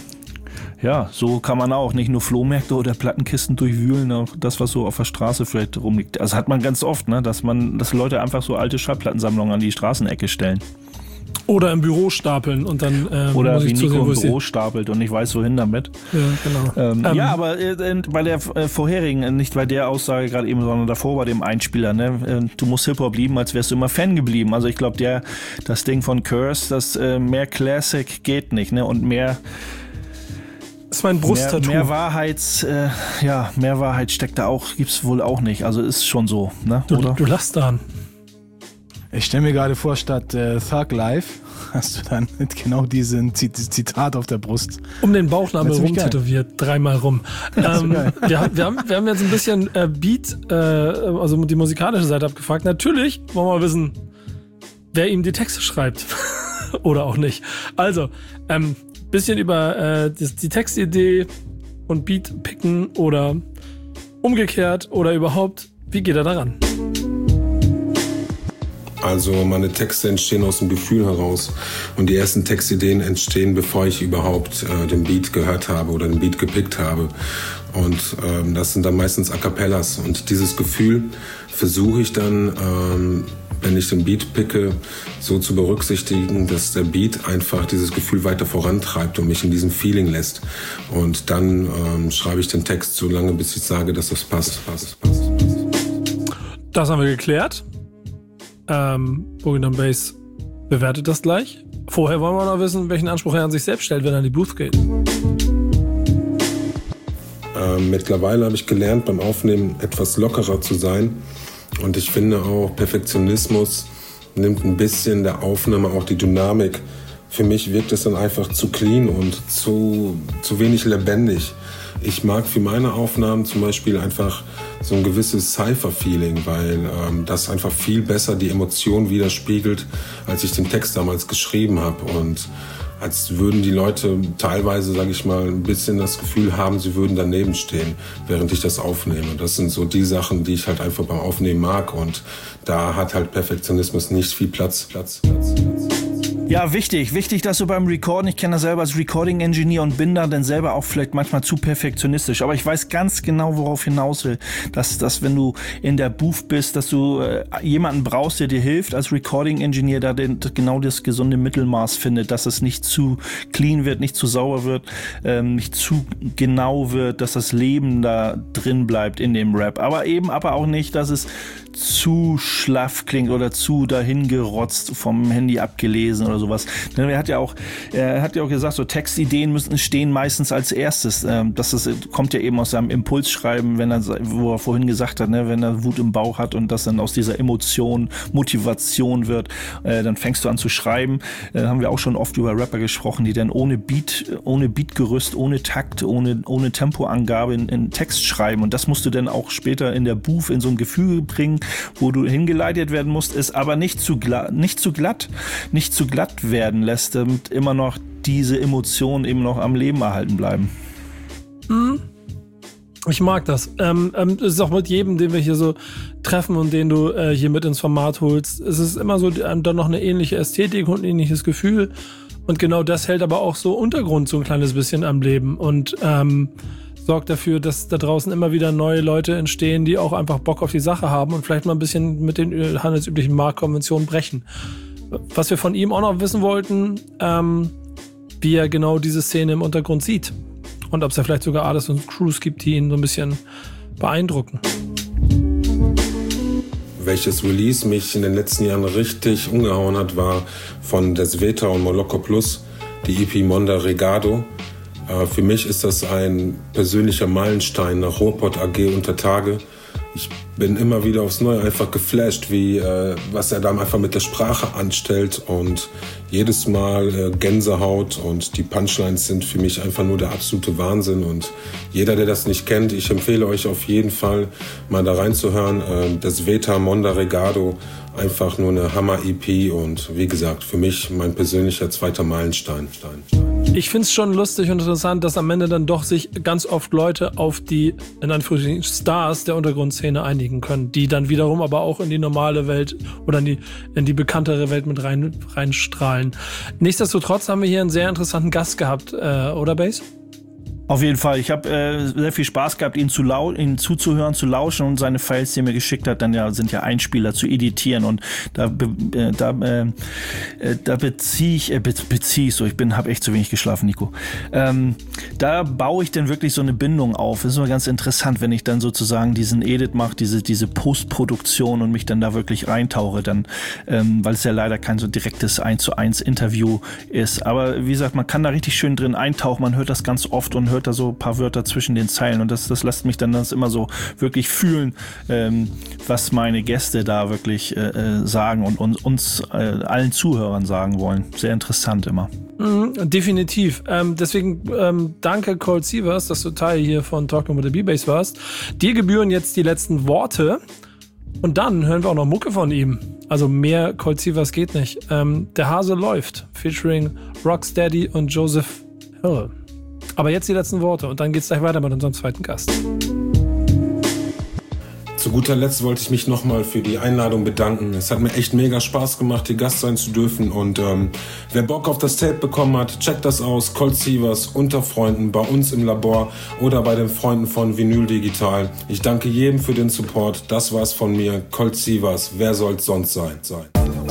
Speaker 3: ja, so kann man auch nicht nur Flohmärkte oder Plattenkisten durchwühlen, auch das, was so auf der Straße vielleicht rumliegt. Also hat man ganz oft, ne, dass man, dass Leute einfach so alte Schallplattensammlungen an die Straßenecke stellen.
Speaker 2: Oder im Büro stapeln und dann ähm,
Speaker 3: oder
Speaker 2: muss
Speaker 3: wie
Speaker 2: ich
Speaker 3: Nico
Speaker 2: zusehen, wo
Speaker 3: im
Speaker 2: ich
Speaker 3: Büro stapelt und nicht weiß, wohin damit.
Speaker 2: Ja, genau.
Speaker 3: Ähm,
Speaker 2: Ähm,
Speaker 3: ja, aber äh, bei der äh, vorherigen, nicht bei der Aussage gerade eben, sondern davor bei dem Einspieler, ne? Äh, du musst Hip-Hop lieben, als wärst du immer Fan geblieben. Also ich glaube, der das Ding von Curse, das äh, mehr Classic geht nicht, ne? Und mehr
Speaker 2: das ist mein Brusttattoo.
Speaker 3: Mehr, mehr Wahrheits, äh, ja, mehr Wahrheit steckt da auch, gibt's wohl auch nicht. Also ist schon so, ne?
Speaker 2: Du,
Speaker 3: Oder?
Speaker 2: du lachst daran.
Speaker 4: Ich stelle mir gerade vor, statt äh, Thug Life hast du dann genau diesen Zitat auf der Brust.
Speaker 2: Um den Bauchnabel rum tätowiert, dreimal rum. Ähm, wir, haben, wir, haben, wir haben jetzt ein bisschen äh, Beat, äh, also die musikalische Seite abgefragt. Natürlich wollen wir wissen, wer ihm die Texte schreibt. Oder auch nicht. Also, ähm, bisschen über äh, die, die Textidee und Beat picken oder umgekehrt oder überhaupt, wie geht er daran?
Speaker 1: Also meine Texte entstehen aus dem Gefühl heraus und die ersten Textideen entstehen, bevor ich überhaupt äh, den Beat gehört habe oder den Beat gepickt habe. Und ähm, das sind dann meistens A Cappellas. Und dieses Gefühl versuche ich dann, ähm, wenn ich den Beat picke, so zu berücksichtigen, dass der Beat einfach dieses Gefühl weiter vorantreibt und mich in diesem Feeling lässt. Und dann ähm, schreibe ich den Text so lange, bis ich sage, dass das passt, passt, passt, passt.
Speaker 2: Das haben wir geklärt. Ähm, Boogie Down Bass bewertet das gleich. Vorher wollen wir noch wissen, welchen Anspruch er an sich selbst stellt, wenn er in die Booth geht.
Speaker 1: Ähm, mittlerweile habe ich gelernt, beim Aufnehmen etwas lockerer zu sein. Und ich finde auch, Perfektionismus nimmt ein bisschen der Aufnahme auch die Dynamik. Für mich wirkt es dann einfach zu clean und zu, zu wenig lebendig. Ich mag für meine Aufnahmen zum Beispiel einfach so ein gewisses Cypher-Feeling, weil ähm, das einfach viel besser die Emotionen widerspiegelt, als ich den Text damals geschrieben habe. Und als würden die Leute teilweise, sage ich mal, ein bisschen das Gefühl haben, sie würden daneben stehen, während ich das aufnehme. Das sind so die Sachen, die ich halt einfach beim Aufnehmen mag. Und da hat halt Perfektionismus nicht viel Platz, Platz, Platz, Platz.
Speaker 3: Ja, wichtig. Wichtig, dass du beim Recorden, ich kenne das selber als Recording-Engineer und bin da dann selber auch vielleicht manchmal zu perfektionistisch. Aber ich weiß ganz genau, worauf hinaus will. Dass, dass wenn du in der Booth bist, dass du äh, jemanden brauchst, der dir hilft, als Recording-Engineer, da den, genau das gesunde Mittelmaß findet, dass es nicht zu clean wird, nicht zu sauber wird, ähm, nicht zu genau wird, dass das Leben da drin bleibt in dem Rap. Aber eben aber auch nicht, dass es zu schlaff klingt oder zu dahingerotzt vom Handy abgelesen oder sowas. Er hat ja auch, er hat ja auch gesagt, so Textideen müssen stehen meistens als erstes. Das ist, kommt ja eben aus seinem Impulsschreiben, wenn er, wo er vorhin gesagt hat, ne, wenn er Wut im Bauch hat und das dann aus dieser Emotion Motivation wird, dann fängst du an zu schreiben. Da haben wir auch schon oft über Rapper gesprochen, die dann ohne Beat, ohne Beatgerüst, ohne Takt, ohne, ohne Tempoangabe in, in Text schreiben. Und das musst du dann auch später in der Booth in so ein Gefühl bringen, wo du hingeleitet werden musst, ist aber nicht zu glatt, nicht zu glatt, nicht zu glatt werden lässt, damit immer noch diese Emotionen eben noch am Leben erhalten bleiben.
Speaker 2: Mhm. Ich mag das. Ähm, ähm, das ist auch mit jedem, den wir hier so treffen und den du äh, hier mit ins Format holst. Es ist immer so ähm, dann noch eine ähnliche Ästhetik und ein ähnliches Gefühl. Und genau das hält aber auch so Untergrund so ein kleines bisschen am Leben und ähm, sorgt dafür, dass da draußen immer wieder neue Leute entstehen, die auch einfach Bock auf die Sache haben und vielleicht mal ein bisschen mit den handelsüblichen Marktkonventionen brechen. Was wir von ihm auch noch wissen wollten, ähm, wie er genau diese Szene im Untergrund sieht und ob es ja vielleicht sogar Artists und Crews gibt, die ihn so ein bisschen beeindrucken.
Speaker 1: Welches Release mich in den letzten Jahren richtig umgehauen hat, war von Desveta und Moloko Plus, die E P Monda Regado. Für mich ist das ein persönlicher Meilenstein nach Ruhrpott A G unter Tage. Ich bin immer wieder aufs Neue einfach geflasht, wie äh, was er da einfach mit der Sprache anstellt und jedes Mal äh, Gänsehaut und die Punchlines sind für mich einfach nur der absolute Wahnsinn und jeder, der das nicht kennt, ich empfehle euch auf jeden Fall mal da reinzuhören. Äh, Desveta Monda Regado, einfach nur eine Hammer-E P und wie gesagt, für mich mein persönlicher zweiter Meilenstein. Stein, Stein.
Speaker 2: Ich finde es schon lustig und interessant, dass am Ende dann doch sich ganz oft Leute auf die, in Anführungsstrichen, Stars der Untergrundszene einigen können, die dann wiederum aber auch in die normale Welt oder in die, in die bekanntere Welt mit rein, reinstrahlen. Nichtsdestotrotz haben wir hier einen sehr interessanten Gast gehabt, äh, oder Bass?
Speaker 3: Auf jeden Fall. Ich habe äh, sehr viel Spaß gehabt, ihn, zu lau- ihn zuzuhören, zu lauschen und seine Files, die er mir geschickt hat, dann ja sind ja Einspieler zu editieren und da be- äh, da, äh, äh, da beziehe ich, äh, be- beziehe ich so, ich bin, habe echt zu wenig geschlafen, Nico. Ähm, da baue ich dann wirklich so eine Bindung auf. Das ist immer ganz interessant, wenn ich dann sozusagen diesen Edit mache, diese diese Postproduktion und mich dann da wirklich reintauche, dann, ähm, weil es ja leider kein so direktes eins zu eins Interview ist. Aber wie gesagt, man kann da richtig schön drin eintauchen, man hört das ganz oft und hört da so ein paar Wörter zwischen den Zeilen und das, das lässt mich dann das immer so wirklich fühlen, ähm, was meine Gäste da wirklich äh, sagen und, und uns äh, allen Zuhörern sagen wollen. Sehr interessant immer.
Speaker 2: Mhm, definitiv. Ähm, deswegen ähm, danke Colt Sievers, dass du Teil hier von Talking with the B-Bass warst. Dir gebühren jetzt die letzten Worte Und dann hören wir auch noch Mucke von ihm. Also mehr Colt Sievers geht nicht. Ähm, Der Hase läuft, featuring Rocksteady und Joseph Hill. Aber jetzt die letzten Worte und dann geht's gleich weiter mit unserem zweiten Gast.
Speaker 1: Zu guter Letzt wollte ich mich nochmal für die Einladung bedanken. Es hat mir echt mega Spaß gemacht, hier Gast sein zu dürfen. Und ähm, wer Bock auf das Tape bekommen hat, checkt das aus. Colt Sievers unter Freunden, bei uns im Labor oder bei den Freunden von Vinyl Digital. Ich danke jedem für den Support. Das war's von mir. Colt Sievers, wer soll's sonst sein? sein.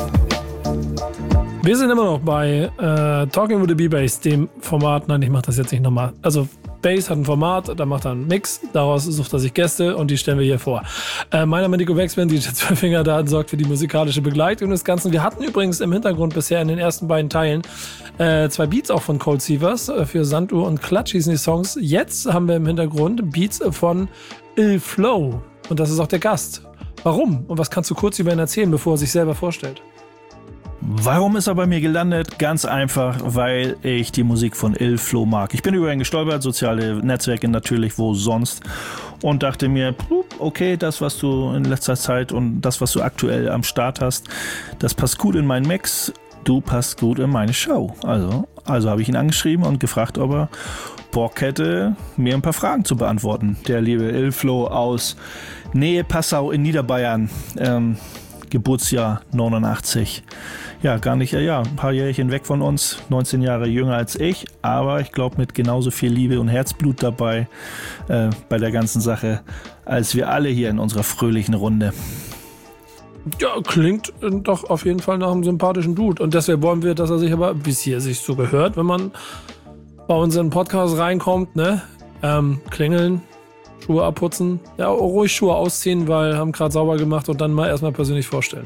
Speaker 2: Wir sind immer noch bei äh, Talking with the B-Bass, dem Format. Nein, ich mach das jetzt nicht nochmal. Also Bass hat ein Format, da macht er einen Mix, daraus sucht er sich Gäste und die stellen wir hier vor. Äh, mein Name ist Nico Wexman, D J Zwölffinger da sorgt für die musikalische Begleitung des Ganzen. Wir hatten übrigens im Hintergrund bisher in den ersten beiden Teilen äh, zwei Beats auch von Colt Sievers, äh, für Sanduhr und Klatsch hießen die Songs. Jetzt haben wir im Hintergrund Beats von Il Flow und das ist auch der Gast. Warum? Und was kannst du kurz über ihn erzählen, bevor er sich selber vorstellt?
Speaker 3: Warum ist er bei mir gelandet? Ganz einfach, weil ich die Musik von Il Flow mag. Ich bin über ihn gestolpert, soziale Netzwerke natürlich, wo sonst. Und dachte mir, okay, das, was du in letzter Zeit und das, was du aktuell am Start hast, das passt gut in meinen Mix. Du passt gut in meine Show. Also, also habe ich ihn angeschrieben und gefragt, ob er Bock hätte, mir ein paar Fragen zu beantworten. Der liebe Il Flow aus Nähe Passau in Niederbayern. Ähm, Geburtsjahr neunundachtzig. Ja, gar nicht, ja, ein paar Jährchen weg von uns, neunzehn Jahre jünger als ich, aber ich glaube mit genauso viel Liebe und Herzblut dabei äh, bei der ganzen Sache, als wir alle hier in unserer fröhlichen Runde.
Speaker 2: Ja, klingt doch auf jeden Fall nach einem sympathischen Dude. Und deshalb wollen wir, dass er sich aber, wie es hier sich so gehört, wenn man bei unseren Podcast reinkommt, ne, ähm, klingeln, Schuhe abputzen, ja, ruhig Schuhe ausziehen, weil haben gerade sauber gemacht und dann mal erstmal persönlich vorstellen.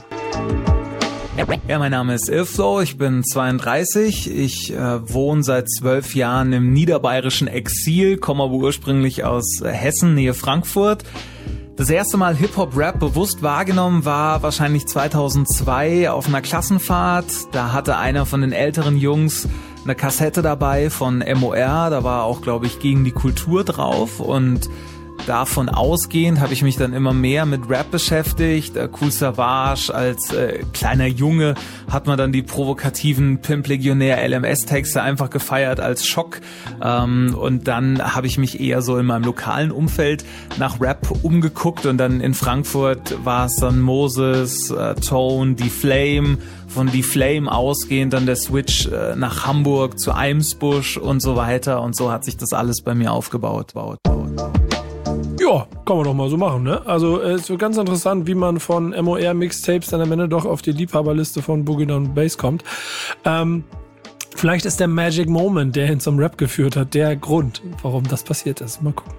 Speaker 5: Ja, mein Name ist Il Flow, ich bin zweiunddreißig, ich äh, wohne seit zwölf Jahren im niederbayerischen Exil, komme aber ursprünglich aus äh, Hessen, Nähe Frankfurt. Das erste Mal Hip-Hop-Rap bewusst wahrgenommen war wahrscheinlich zweitausendzwei auf einer Klassenfahrt. Da hatte einer von den älteren Jungs eine Kassette dabei von M O R, da war auch, glaube ich, Gegen die Kultur drauf und davon ausgehend habe ich mich dann immer mehr mit Rap beschäftigt. Äh, Kool Savas als äh, kleiner Junge hat man dann die provokativen Pimp Legionär L M S-Texte einfach gefeiert als Schock. Ähm, und dann habe ich mich eher so in meinem lokalen Umfeld nach Rap umgeguckt und dann in Frankfurt war es dann Moses, äh, Tone, Die Flame. Von Die Flame ausgehend dann der Switch äh, nach Hamburg zu Eimsbusch und so weiter. Und so hat sich das alles bei mir aufgebaut. Baut, baut, baut.
Speaker 2: Ja, kann man doch mal so machen, ne? Also es wird ganz interessant, wie man von M O R-Mixtapes dann am Ende doch auf die Liebhaberliste von Boogie Down Bass kommt. Ähm, vielleicht ist der Magic Moment, der ihn zum Rap geführt hat, der Grund, warum das passiert ist. Mal gucken.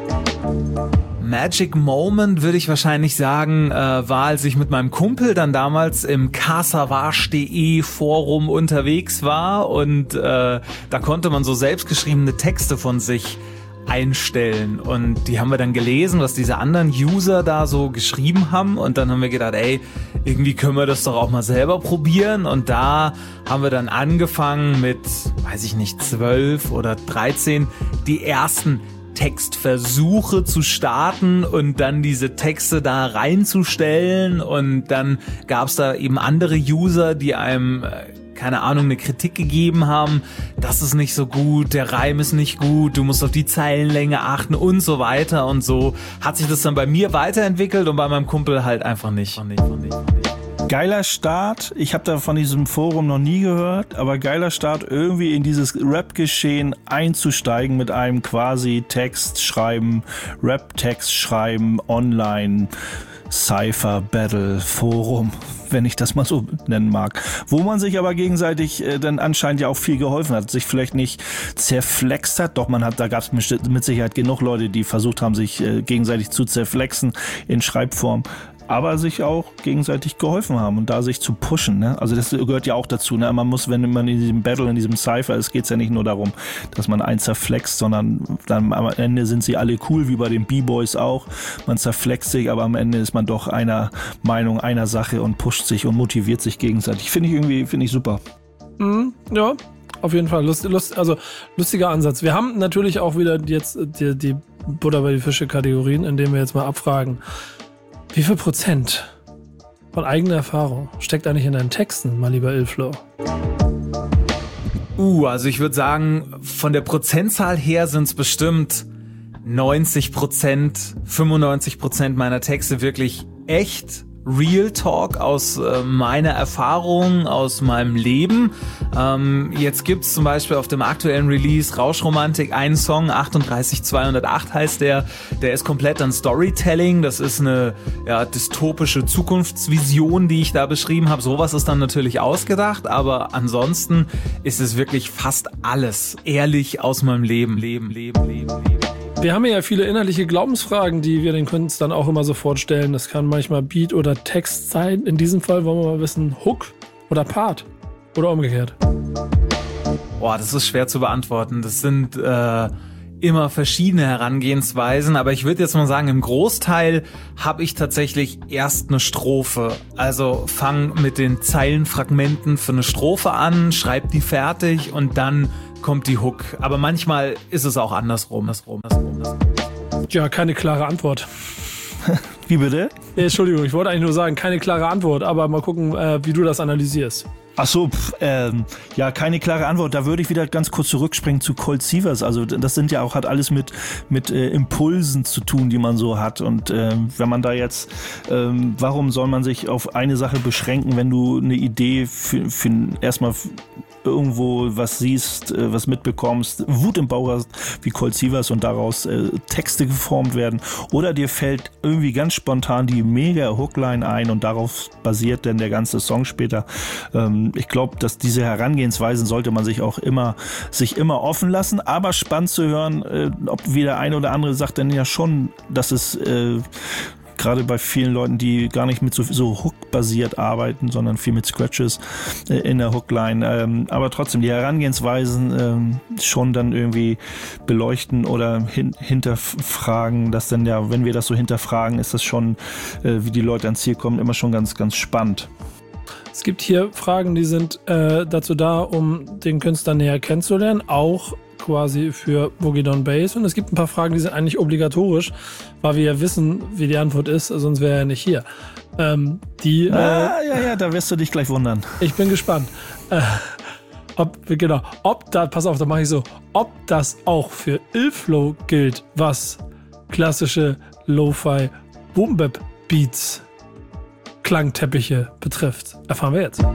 Speaker 5: Magic Moment würde ich wahrscheinlich sagen, äh, war, als ich mit meinem Kumpel dann damals im Kasavage punkt de Forum unterwegs war und äh, da konnte man so selbstgeschriebene Texte von sich einstellen und die haben wir dann gelesen, was diese anderen User da so geschrieben haben und dann haben wir gedacht, ey, irgendwie können wir das doch auch mal selber probieren und da haben wir dann angefangen mit, weiß ich nicht, zwölf oder dreizehn die ersten Textversuche zu starten und dann diese Texte da reinzustellen und dann gab's da eben andere User, die einem keine Ahnung, eine Kritik gegeben haben, das ist nicht so gut, der Reim ist nicht gut, du musst auf die Zeilenlänge achten und so weiter und so hat sich das dann bei mir weiterentwickelt und bei meinem Kumpel halt einfach nicht.
Speaker 3: Geiler Start, ich habe da von diesem Forum noch nie gehört, aber geiler Start, irgendwie in dieses Rap-Geschehen einzusteigen mit einem quasi Text schreiben, Rap-Text schreiben, online, Cypher, Battle, Forum, wenn ich das mal so nennen mag. Wo man sich aber gegenseitig äh, dann anscheinend ja auch viel geholfen hat, sich vielleicht nicht zerflext hat, doch man hat, da gab es mit Sicherheit genug Leute, die versucht haben, sich äh, gegenseitig zu zerflexen in Schreibform, aber sich auch gegenseitig geholfen haben und da sich zu pushen, ne? Also das gehört ja auch dazu, ne? Man muss, wenn man in diesem Battle, in diesem Cypher ist, geht es ja nicht nur darum, dass man einen zerflext, sondern dann am Ende sind sie alle cool, wie bei den B-Boys auch. Man zerflext sich, aber am Ende ist man doch einer Meinung, einer Sache und pusht sich und motiviert sich gegenseitig. Finde ich irgendwie, finde ich super.
Speaker 2: Mhm, ja, auf jeden Fall. Lust, lust, also lustiger Ansatz. Wir haben natürlich auch wieder jetzt die, die Butter bei die Fische Kategorien, in denen wir jetzt mal abfragen. Wie viel Prozent von eigener Erfahrung steckt eigentlich in deinen Texten, mein lieber Ilflo?
Speaker 5: Uh, also ich würde sagen, von der Prozentzahl her sind es bestimmt neunzig Prozent, fünfundneunzig Prozent meiner Texte wirklich echt Real Talk aus äh, meiner Erfahrung, aus meinem Leben. Ähm, jetzt gibt's zum Beispiel auf dem aktuellen Release Rauschromantik einen Song, achtunddreißig zweihundertacht heißt der. Der ist komplett an Storytelling. Das ist eine ja, dystopische Zukunftsvision, die ich da beschrieben habe. Sowas ist dann natürlich ausgedacht, aber ansonsten ist es wirklich fast alles ehrlich aus meinem Leben. Leben, Leben, Leben, Leben.
Speaker 2: Wir haben ja viele inhaltliche Glaubensfragen, die wir den Künstlern auch immer sofort stellen. Das kann manchmal Beat oder Text sein. In diesem Fall wollen wir mal wissen, Hook oder Part oder umgekehrt.
Speaker 5: Boah, das ist schwer zu beantworten. Das sind äh, immer verschiedene Herangehensweisen, aber ich würde jetzt mal sagen, im Großteil habe ich tatsächlich erst eine Strophe. Also fang mit den Zeilenfragmenten für eine Strophe an, schreib die fertig und dann kommt die Hook. Aber manchmal ist es auch andersrum. andersrum, andersrum, andersrum.
Speaker 2: Ja, keine klare Antwort.
Speaker 3: Wie bitte?
Speaker 2: Ja, Entschuldigung, ich wollte eigentlich nur sagen, keine klare Antwort, aber mal gucken, äh, wie du das analysierst.
Speaker 3: Ach so, pf, ähm, ja, keine klare Antwort. Da würde ich wieder ganz kurz zurückspringen zu Colt Sievers. Also das sind ja auch, hat alles mit, mit äh, Impulsen zu tun, die man so hat. Und ähm, wenn man da jetzt, ähm, warum soll man sich auf eine Sache beschränken, wenn du eine Idee für, für erstmal irgendwo was siehst, äh, was mitbekommst, Wut im Bauch hast, wie Colt Sievers und daraus äh, Texte geformt werden. Oder dir fällt irgendwie ganz spontan die mega Hookline ein und darauf basiert dann der ganze Song später. Ähm, ich glaube, dass diese Herangehensweisen sollte man sich auch immer, sich immer offen lassen, aber spannend zu hören, äh, ob wie der eine oder andere sagt dann ja schon, dass es äh, gerade bei vielen Leuten, die gar nicht mit so, so Hook-basiert arbeiten, sondern viel mit Scratches äh, in der Hookline. Ähm, aber trotzdem die Herangehensweisen ähm, schon dann irgendwie beleuchten oder hin, hinterfragen. Das dann ja, wenn wir das so hinterfragen, ist das schon, äh, wie die Leute ans Ziel kommen, immer schon ganz, ganz spannend.
Speaker 2: Es gibt hier Fragen, die sind äh, dazu da, um den Künstler näher kennenzulernen, auch quasi für Boogie Down Bass. Und es gibt ein paar Fragen, die sind eigentlich obligatorisch, weil wir ja wissen, wie die Antwort ist, sonst wäre er nicht hier. Ähm, die, äh,
Speaker 3: ah, ja, ja, da wirst du dich gleich wundern.
Speaker 2: Ich bin gespannt. Äh, ob, genau, ob da, pass auf, da mache ich so, ob das auch für Ilflo gilt, was klassische Lo-Fi Boom-Bap Beats Klangteppiche betrifft, erfahren wir jetzt.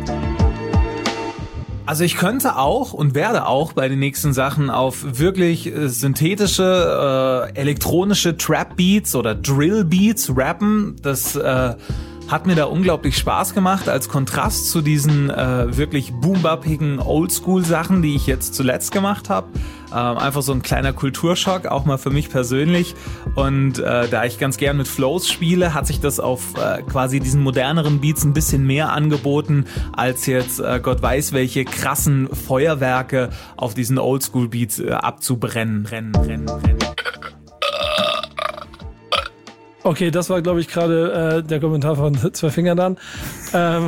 Speaker 5: Also ich könnte auch und werde auch bei den nächsten Sachen auf wirklich äh, synthetische, äh, elektronische Trap-Beats oder Drill-Beats rappen. Das äh, hat mir da unglaublich Spaß gemacht als Kontrast zu diesen äh, wirklich boom-bappigen Oldschool-Sachen, die ich jetzt zuletzt gemacht habe. Ähm, einfach so ein kleiner Kulturschock, auch mal für mich persönlich. Und äh, da ich ganz gern mit Flows spiele, hat sich das auf äh, quasi diesen moderneren Beats ein bisschen mehr angeboten, als jetzt äh, Gott weiß welche krassen Feuerwerke auf diesen Oldschool-Beats äh, abzubrennen. Rennen, rennen, rennen.
Speaker 2: Okay, das war, glaube ich, gerade äh, der Kommentar von Zwei Fingern dann. Ähm,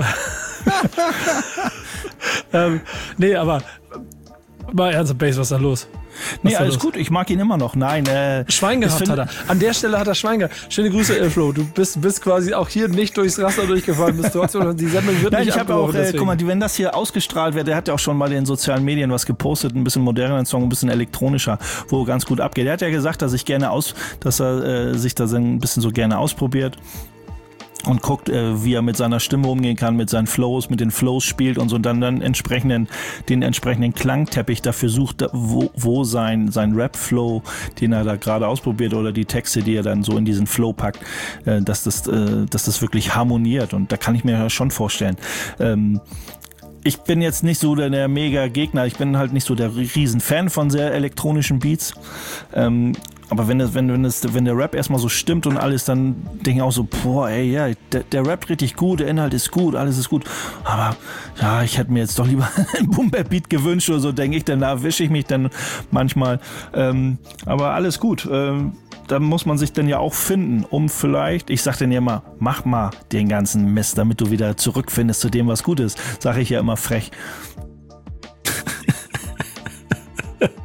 Speaker 2: ähm, nee, aber mal ernsthaft, Bass, was ist da los? Was
Speaker 3: Nee, alles los? Gut, ich mag ihn immer noch. Nein, äh,
Speaker 2: Schwein gehabt
Speaker 3: find,
Speaker 2: hat er. An der Stelle hat er Schwein gehabt. Schöne Grüße, Ilflo. Du bist, bist quasi auch hier nicht durchs Raster durchgefallen. Bist trotzdem, die Sendung wird
Speaker 3: Nein,
Speaker 2: nicht
Speaker 3: ich habe auch, äh, guck mal,
Speaker 2: deswegen.
Speaker 3: wenn das hier ausgestrahlt wird, der hat ja auch schon mal in den sozialen Medien was gepostet, ein bisschen moderner Song, ein bisschen elektronischer, wo ganz gut abgeht. Er hat ja gesagt, dass ich gerne aus, dass er äh, sich da ein bisschen so gerne ausprobiert. Und guckt, äh, wie er mit seiner Stimme umgehen kann, mit seinen Flows, mit den Flows spielt und so, und dann dann entsprechenden, den entsprechenden Klangteppich dafür sucht, wo, wo sein, sein Rap-Flow, den er da gerade ausprobiert, oder die Texte, die er dann so in diesen Flow packt, äh, dass das, äh, dass das wirklich harmoniert. Und da kann ich mir ja schon vorstellen, ähm, ich bin jetzt nicht so der, der mega Gegner, ich bin halt nicht so der riesen Fan von sehr elektronischen Beats, ähm, aber wenn, das, wenn, wenn, das, wenn der Rap erstmal so stimmt und alles, dann denke ich auch so, boah, ey, ja, der, der Rap richtig gut, der Inhalt ist gut, alles ist gut. Aber ja, ich hätte mir jetzt doch lieber einen Boom-Bap-Beat gewünscht oder so, denke ich, dann da erwische ich mich dann manchmal. Ähm, aber alles gut. Ähm, da muss man sich dann ja auch finden, um vielleicht, ich sag dann ja immer, mach mal den ganzen Mist, damit du wieder zurückfindest zu dem, was gut ist. Sag ich ja immer frech.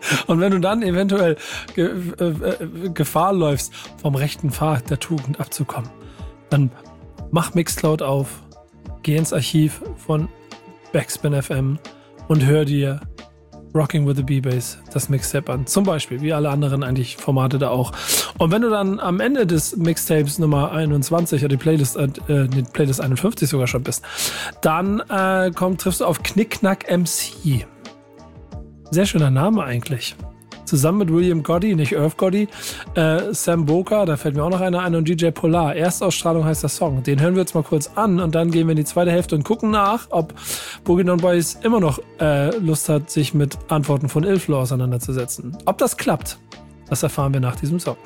Speaker 2: Und wenn du dann eventuell ge- äh, Gefahr läufst, vom rechten Pfad der Tugend abzukommen, dann mach Mixcloud auf, geh ins Archiv von Backspin F M und hör dir Rocking with the B-Bass, das Mixtape an. Zum Beispiel, wie alle anderen eigentlich Formate da auch. Und wenn du dann am Ende des Mixtapes Nummer einundzwanzig oder die Playlist, äh, die Playlist einundfünfzig sogar schon bist, dann äh, komm, triffst du auf Knickknack M C. Sehr schöner Name eigentlich. Zusammen mit William Gotti, nicht Irv Gotti, äh, Sam Boca, da fällt mir auch noch einer ein, und D J Polar. Erstausstrahlung heißt der Song. Den hören wir jetzt mal kurz an und dann gehen wir in die zweite Hälfte und gucken nach, ob Boogie Down Boys immer noch äh, Lust hat, sich mit Antworten von Illflow auseinanderzusetzen. Ob das klappt, das erfahren wir nach diesem Song.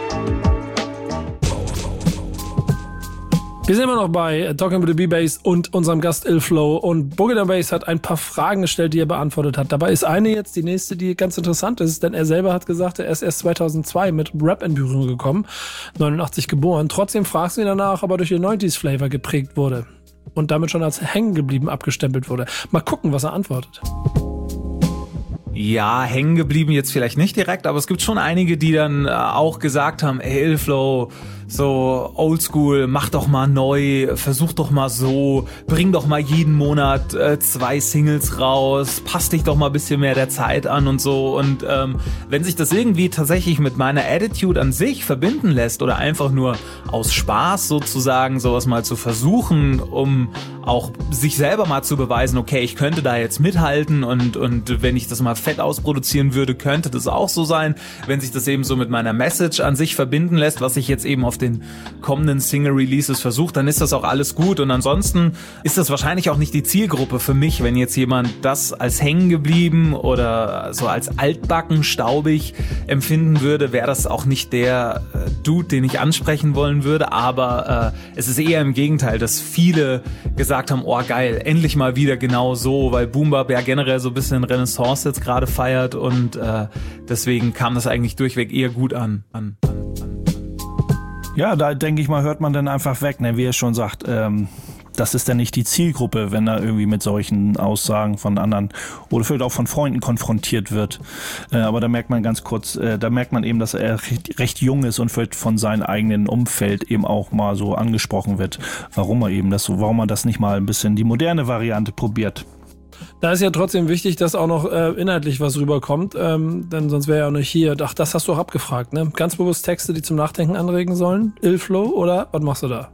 Speaker 2: Wir sind immer noch bei Talking with the B-Bass und unserem Gast Illflow, und Boogie Down Bass hat ein paar Fragen gestellt, die er beantwortet hat. Dabei ist eine jetzt die nächste, die ganz interessant ist, denn er selber hat gesagt, er ist erst zweitausendzwei mit Rap in Berührung gekommen, neunundachtzig geboren. Trotzdem fragst du ihn danach, ob er durch den neunziger-Flavor geprägt wurde und damit schon als hängen geblieben abgestempelt wurde. Mal gucken, was er antwortet.
Speaker 5: Ja, hängen geblieben jetzt vielleicht nicht direkt, aber es gibt schon einige, die dann äh, auch gesagt haben, ey, Illflow, so oldschool, mach doch mal neu, versuch doch mal so, bring doch mal jeden Monat äh, zwei Singles raus, passt dich doch mal ein bisschen mehr der Zeit an und so. Und ähm, wenn sich das irgendwie tatsächlich mit meiner Attitude an sich verbinden lässt oder einfach nur aus Spaß sozusagen sowas mal zu versuchen, um auch sich selber mal zu beweisen, okay, ich könnte da jetzt mithalten, und und wenn ich das mal fett ausproduzieren würde, könnte das auch so sein. Wenn sich das eben so mit meiner Message an sich verbinden lässt, was ich jetzt eben auf den kommenden Single-Releases versuche, dann ist das auch alles gut. Und ansonsten ist das wahrscheinlich auch nicht die Zielgruppe für mich, wenn jetzt jemand das als hängen geblieben oder so als altbacken, staubig empfinden würde, wäre das auch nicht der äh, Dude, den ich ansprechen wollen würde. Aber äh, es ist eher im Gegenteil, dass viele gesagt haben, oh geil, endlich mal wieder genau so, weil Boom Bap ja generell so ein bisschen Renaissance jetzt gerade feiert, und äh, deswegen kam das eigentlich durchweg eher gut an. an, an, an.
Speaker 3: Ja, da denke ich mal, hört man dann einfach weg, ne? Wie er schon sagt, ähm, das ist dann nicht die Zielgruppe, wenn er irgendwie mit solchen Aussagen von anderen oder vielleicht auch von Freunden konfrontiert wird. Äh, aber da merkt man ganz kurz, äh, da merkt man eben, dass er recht, recht jung ist und vielleicht von seinem eigenen Umfeld eben auch mal so angesprochen wird, warum er eben das so, warum er das nicht mal ein bisschen die moderne Variante probiert.
Speaker 2: Da ist ja trotzdem wichtig, dass auch noch äh, inhaltlich was rüberkommt, ähm, denn sonst wäre er ja auch nicht hier. Ach, das hast du auch abgefragt, ne? Ganz bewusst Texte, die zum Nachdenken anregen sollen? Illflow, oder was machst du da?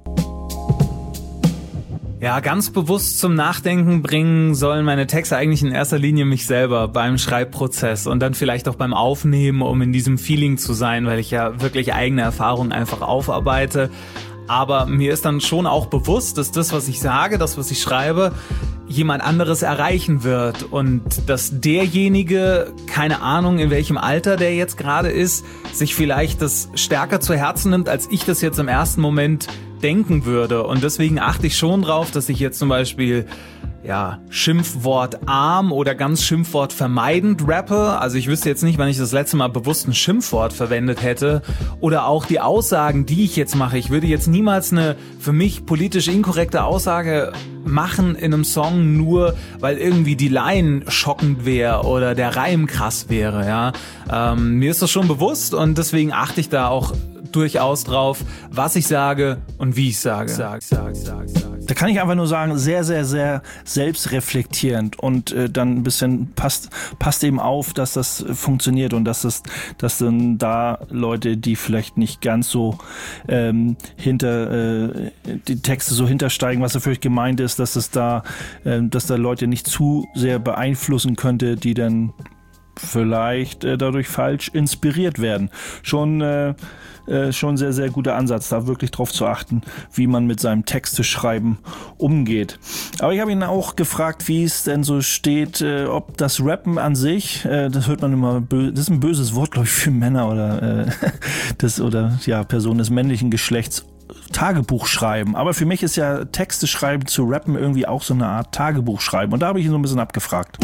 Speaker 5: Ja, ganz bewusst zum Nachdenken bringen sollen meine Texte eigentlich in erster Linie mich selber beim Schreibprozess und dann vielleicht auch beim Aufnehmen, um in diesem Feeling zu sein, weil ich ja wirklich eigene Erfahrungen einfach aufarbeite. Aber mir ist dann schon auch bewusst, dass das, was ich sage, das, was ich schreibe, jemand anderes erreichen wird, und dass derjenige, keine Ahnung in welchem Alter der jetzt gerade ist, sich vielleicht das stärker zu Herzen nimmt, als ich das jetzt im ersten Moment denken würde. Und deswegen achte ich schon drauf, dass ich jetzt zum Beispiel ja, schimpfwortarm oder ganz schimpfwortvermeidend rappe. Also ich wüsste jetzt nicht, wann ich das letzte Mal bewusst ein Schimpfwort verwendet hätte. Oder auch die Aussagen, die ich jetzt mache. Ich würde jetzt niemals eine für mich politisch inkorrekte Aussage machen in einem Song, nur weil irgendwie die Line schockend wäre oder der Reim krass wäre. Ja, ähm, mir ist das schon bewusst, und deswegen achte ich da auch durchaus drauf, was ich sage und wie ich sage. Sag, sag, sag, sag.
Speaker 3: Da kann ich einfach nur sagen, sehr, sehr, sehr selbstreflektierend, und äh, dann ein bisschen passt, passt eben auf, dass das funktioniert, und dass das, dass dann da Leute, die vielleicht nicht ganz so ähm, hinter äh, die Texte so hintersteigen, was da vielleicht gemeint ist, dass es da, äh, dass da Leute nicht zu sehr beeinflussen könnte, die dann vielleicht äh, dadurch falsch inspiriert werden. Schon äh, äh, schon sehr, sehr guter Ansatz, da wirklich drauf zu achten, wie man mit seinem Texteschreiben umgeht. Aber ich habe ihn auch gefragt, wie es denn so steht, äh, ob das Rappen an sich, äh, das hört man immer, bö- das ist ein böses Wort, glaube ich, für Männer oder äh, das oder ja Personen des männlichen Geschlechts, Tagebuch schreiben. Aber für mich ist ja Texte schreiben zu rappen irgendwie auch so eine Art Tagebuch schreiben. Und da habe ich ihn so ein bisschen abgefragt.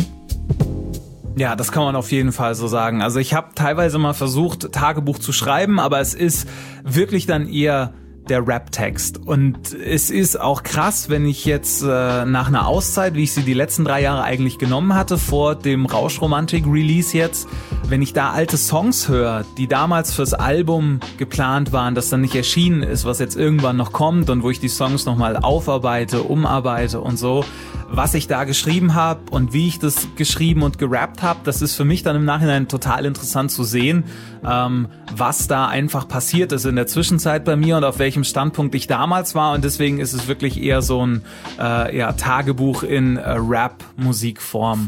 Speaker 5: Ja, das kann man auf jeden Fall so sagen. Also ich habe teilweise mal versucht, Tagebuch zu schreiben, aber es ist wirklich dann eher der Rap-Text. Und es ist auch krass, wenn ich jetzt äh, nach einer Auszeit, wie ich sie die letzten drei Jahre eigentlich genommen hatte, vor dem Rauschromantik-Release jetzt, wenn ich da alte Songs höre, die damals fürs Album geplant waren, das dann nicht erschienen ist, was jetzt irgendwann noch kommt und wo ich die Songs nochmal aufarbeite, umarbeite und so, was ich da geschrieben habe und wie ich das geschrieben und gerappt habe, das ist für mich dann im Nachhinein total interessant zu sehen, ähm, was da einfach passiert ist in der Zwischenzeit bei mir und auf welchem Standpunkt ich damals war, und deswegen ist es wirklich eher so ein äh, ja, Tagebuch in äh, Rap-Musikform.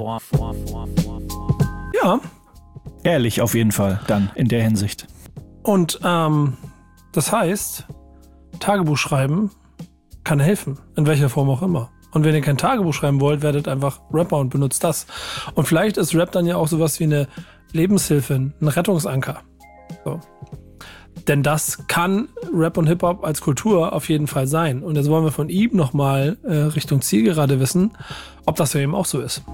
Speaker 2: Ja.
Speaker 3: Ehrlich auf jeden Fall dann in der Hinsicht.
Speaker 2: Und ähm, das heißt, Tagebuch schreiben kann helfen, in welcher Form auch immer. Und wenn ihr kein Tagebuch schreiben wollt, werdet einfach Rapper und benutzt das. Und vielleicht ist Rap dann ja auch sowas wie eine Lebenshilfe, ein Rettungsanker. So. Denn das kann Rap und Hip-Hop als Kultur auf jeden Fall sein. Und jetzt wollen wir von ihm nochmal äh, Richtung Zielgerade wissen, ob das für ihn auch so ist.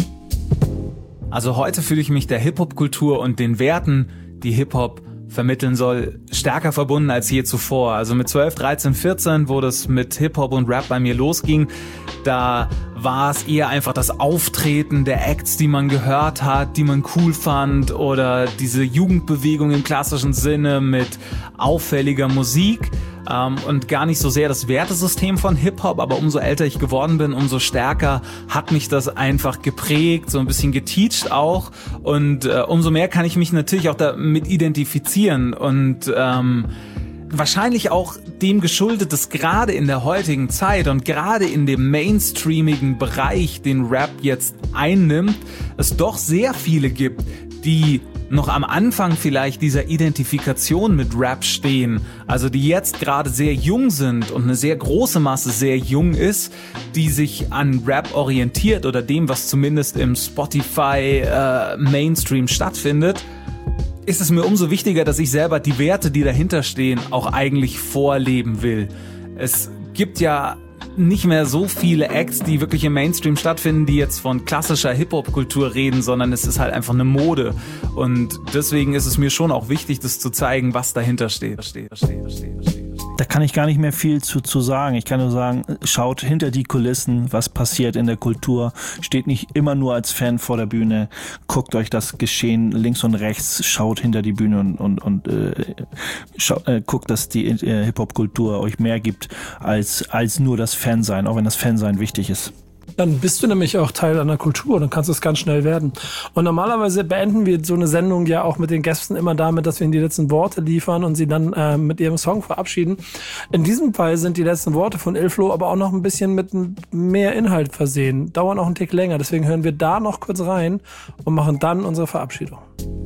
Speaker 5: Also heute fühle ich mich der Hip-Hop-Kultur und den Werten, die Hip-Hop vermitteln soll, stärker verbunden als je zuvor. Also mit zwölf, dreizehn, vierzehn, wo das mit Hip-Hop und Rap bei mir losging, da war es eher einfach das Auftreten der Acts, die man gehört hat, die man cool fand, oder diese Jugendbewegung im klassischen Sinne mit auffälliger Musik. Ähm, und gar nicht so sehr das Wertesystem von Hip-Hop, aber umso älter ich geworden bin, umso stärker hat mich das einfach geprägt, so ein bisschen geteacht auch, und äh, umso mehr kann ich mich natürlich auch damit identifizieren und ähm, wahrscheinlich auch dem geschuldet, dass gerade in der heutigen Zeit und gerade in dem mainstreamigen Bereich, den Rap jetzt einnimmt, es doch sehr viele gibt, die noch am Anfang vielleicht dieser Identifikation mit Rap stehen, also die jetzt gerade sehr jung sind und eine sehr große Masse sehr jung ist, die sich an Rap orientiert oder dem, was zumindest im Spotify äh, Mainstream stattfindet, ist es mir umso wichtiger, dass ich selber die Werte, die dahinter stehen, auch eigentlich vorleben will. Es gibt ja nicht mehr so viele Acts, die wirklich im Mainstream stattfinden, die jetzt von klassischer Hip-Hop-Kultur reden, sondern es ist halt einfach eine Mode. Und deswegen ist es mir schon auch wichtig, das zu zeigen, was dahinter steht.
Speaker 3: Da kann ich gar nicht mehr viel zu, zu sagen. Ich kann nur sagen, schaut hinter die Kulissen, was passiert in der Kultur. Steht nicht immer nur als Fan vor der Bühne. Guckt euch das Geschehen links und rechts, schaut hinter die Bühne und, und, und äh, schau, äh, guckt, dass die äh, Hip-Hop-Kultur euch mehr gibt als, als nur das Fansein, auch wenn das Fansein wichtig ist.
Speaker 2: Dann bist du nämlich auch Teil einer Kultur, dann kannst du es ganz schnell werden. Und normalerweise beenden wir so eine Sendung ja auch mit den Gästen immer damit, dass wir ihnen die letzten Worte liefern und sie dann äh, mit ihrem Song verabschieden. In diesem Fall sind die letzten Worte von Ilflo aber auch noch ein bisschen mit mehr Inhalt versehen, dauern auch einen Tick länger. Deswegen hören wir da noch kurz rein und machen dann unsere Verabschiedung.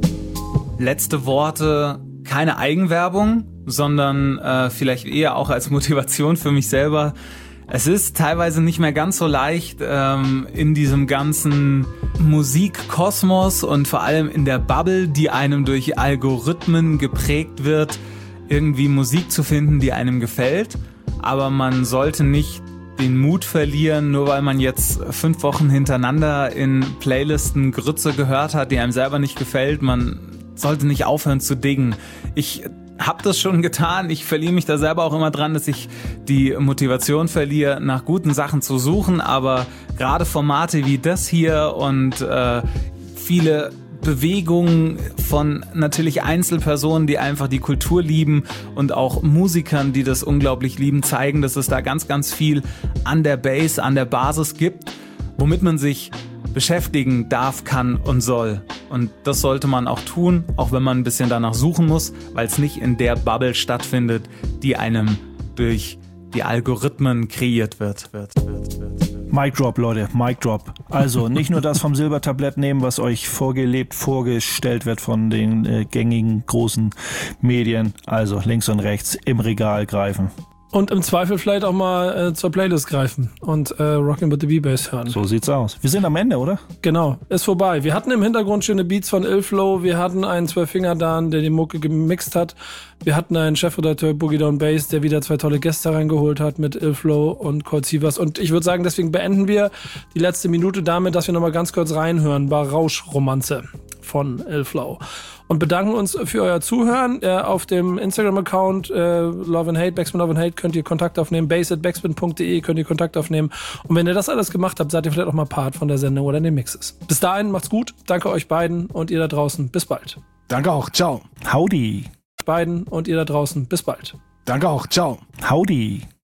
Speaker 5: Letzte Worte, keine Eigenwerbung, sondern äh, vielleicht eher auch als Motivation für mich selber. Es ist teilweise nicht mehr ganz so leicht, ähm, in diesem ganzen Musikkosmos und vor allem in der Bubble, die einem durch Algorithmen geprägt wird, irgendwie Musik zu finden, die einem gefällt. Aber man sollte nicht den Mut verlieren, nur weil man jetzt fünf Wochen hintereinander in Playlisten Grütze gehört hat, die einem selber nicht gefällt. Man sollte nicht aufhören zu diggen. Ich hab das schon getan. Ich verliere mich da selber auch immer dran, dass ich die Motivation verliere, nach guten Sachen zu suchen. Aber gerade Formate wie das hier und äh, viele Bewegungen von natürlich Einzelpersonen, die einfach die Kultur lieben, und auch Musikern, die das unglaublich lieben, zeigen, dass es da ganz, ganz viel an der Base, an der Basis gibt, womit man sich beschäftigen darf, kann und soll. Und das sollte man auch tun, auch wenn man ein bisschen danach suchen muss, weil es nicht in der Bubble stattfindet, die einem durch die Algorithmen kreiert wird. wird, wird, wird.
Speaker 3: Mic Drop, Leute, Mic Drop. Also nicht nur das vom Silbertablett nehmen, was euch vorgelebt, vorgestellt wird von den äh, gängigen großen Medien. Also links und rechts im Regal greifen.
Speaker 2: Und im Zweifel vielleicht auch mal äh, zur Playlist greifen und äh, Rockin' with the B-Bass hören.
Speaker 3: So sieht's aus. Wir sind am Ende, oder?
Speaker 2: Genau, ist vorbei. Wir hatten im Hintergrund schöne Beats von Ilflo, wir hatten einen Zwölffinger-Dan, der die Mucke gemixt hat. Wir hatten einen Chefredakteur Boogie Down Bass, der wieder zwei tolle Gäste reingeholt hat mit Ilflo und Colt Sievers. Und ich würde sagen, deswegen beenden wir die letzte Minute damit, dass wir nochmal ganz kurz reinhören bei Rauschromanze. von Elflow. Und bedanken uns für euer Zuhören. Äh, auf dem Instagram-Account äh, Love and Hate, Backspin Love and Hate könnt ihr Kontakt aufnehmen. Bass at backspin punkt de könnt ihr Kontakt aufnehmen. Und wenn ihr das alles gemacht habt, seid ihr vielleicht auch mal Part von der Sendung oder den Mixes. Bis dahin, macht's gut. Danke euch beiden und ihr da draußen. Bis bald.
Speaker 4: Danke auch. Ciao.
Speaker 3: Howdy.
Speaker 2: Beiden und ihr da draußen. Bis bald.
Speaker 4: Danke auch. Ciao.
Speaker 3: Howdy.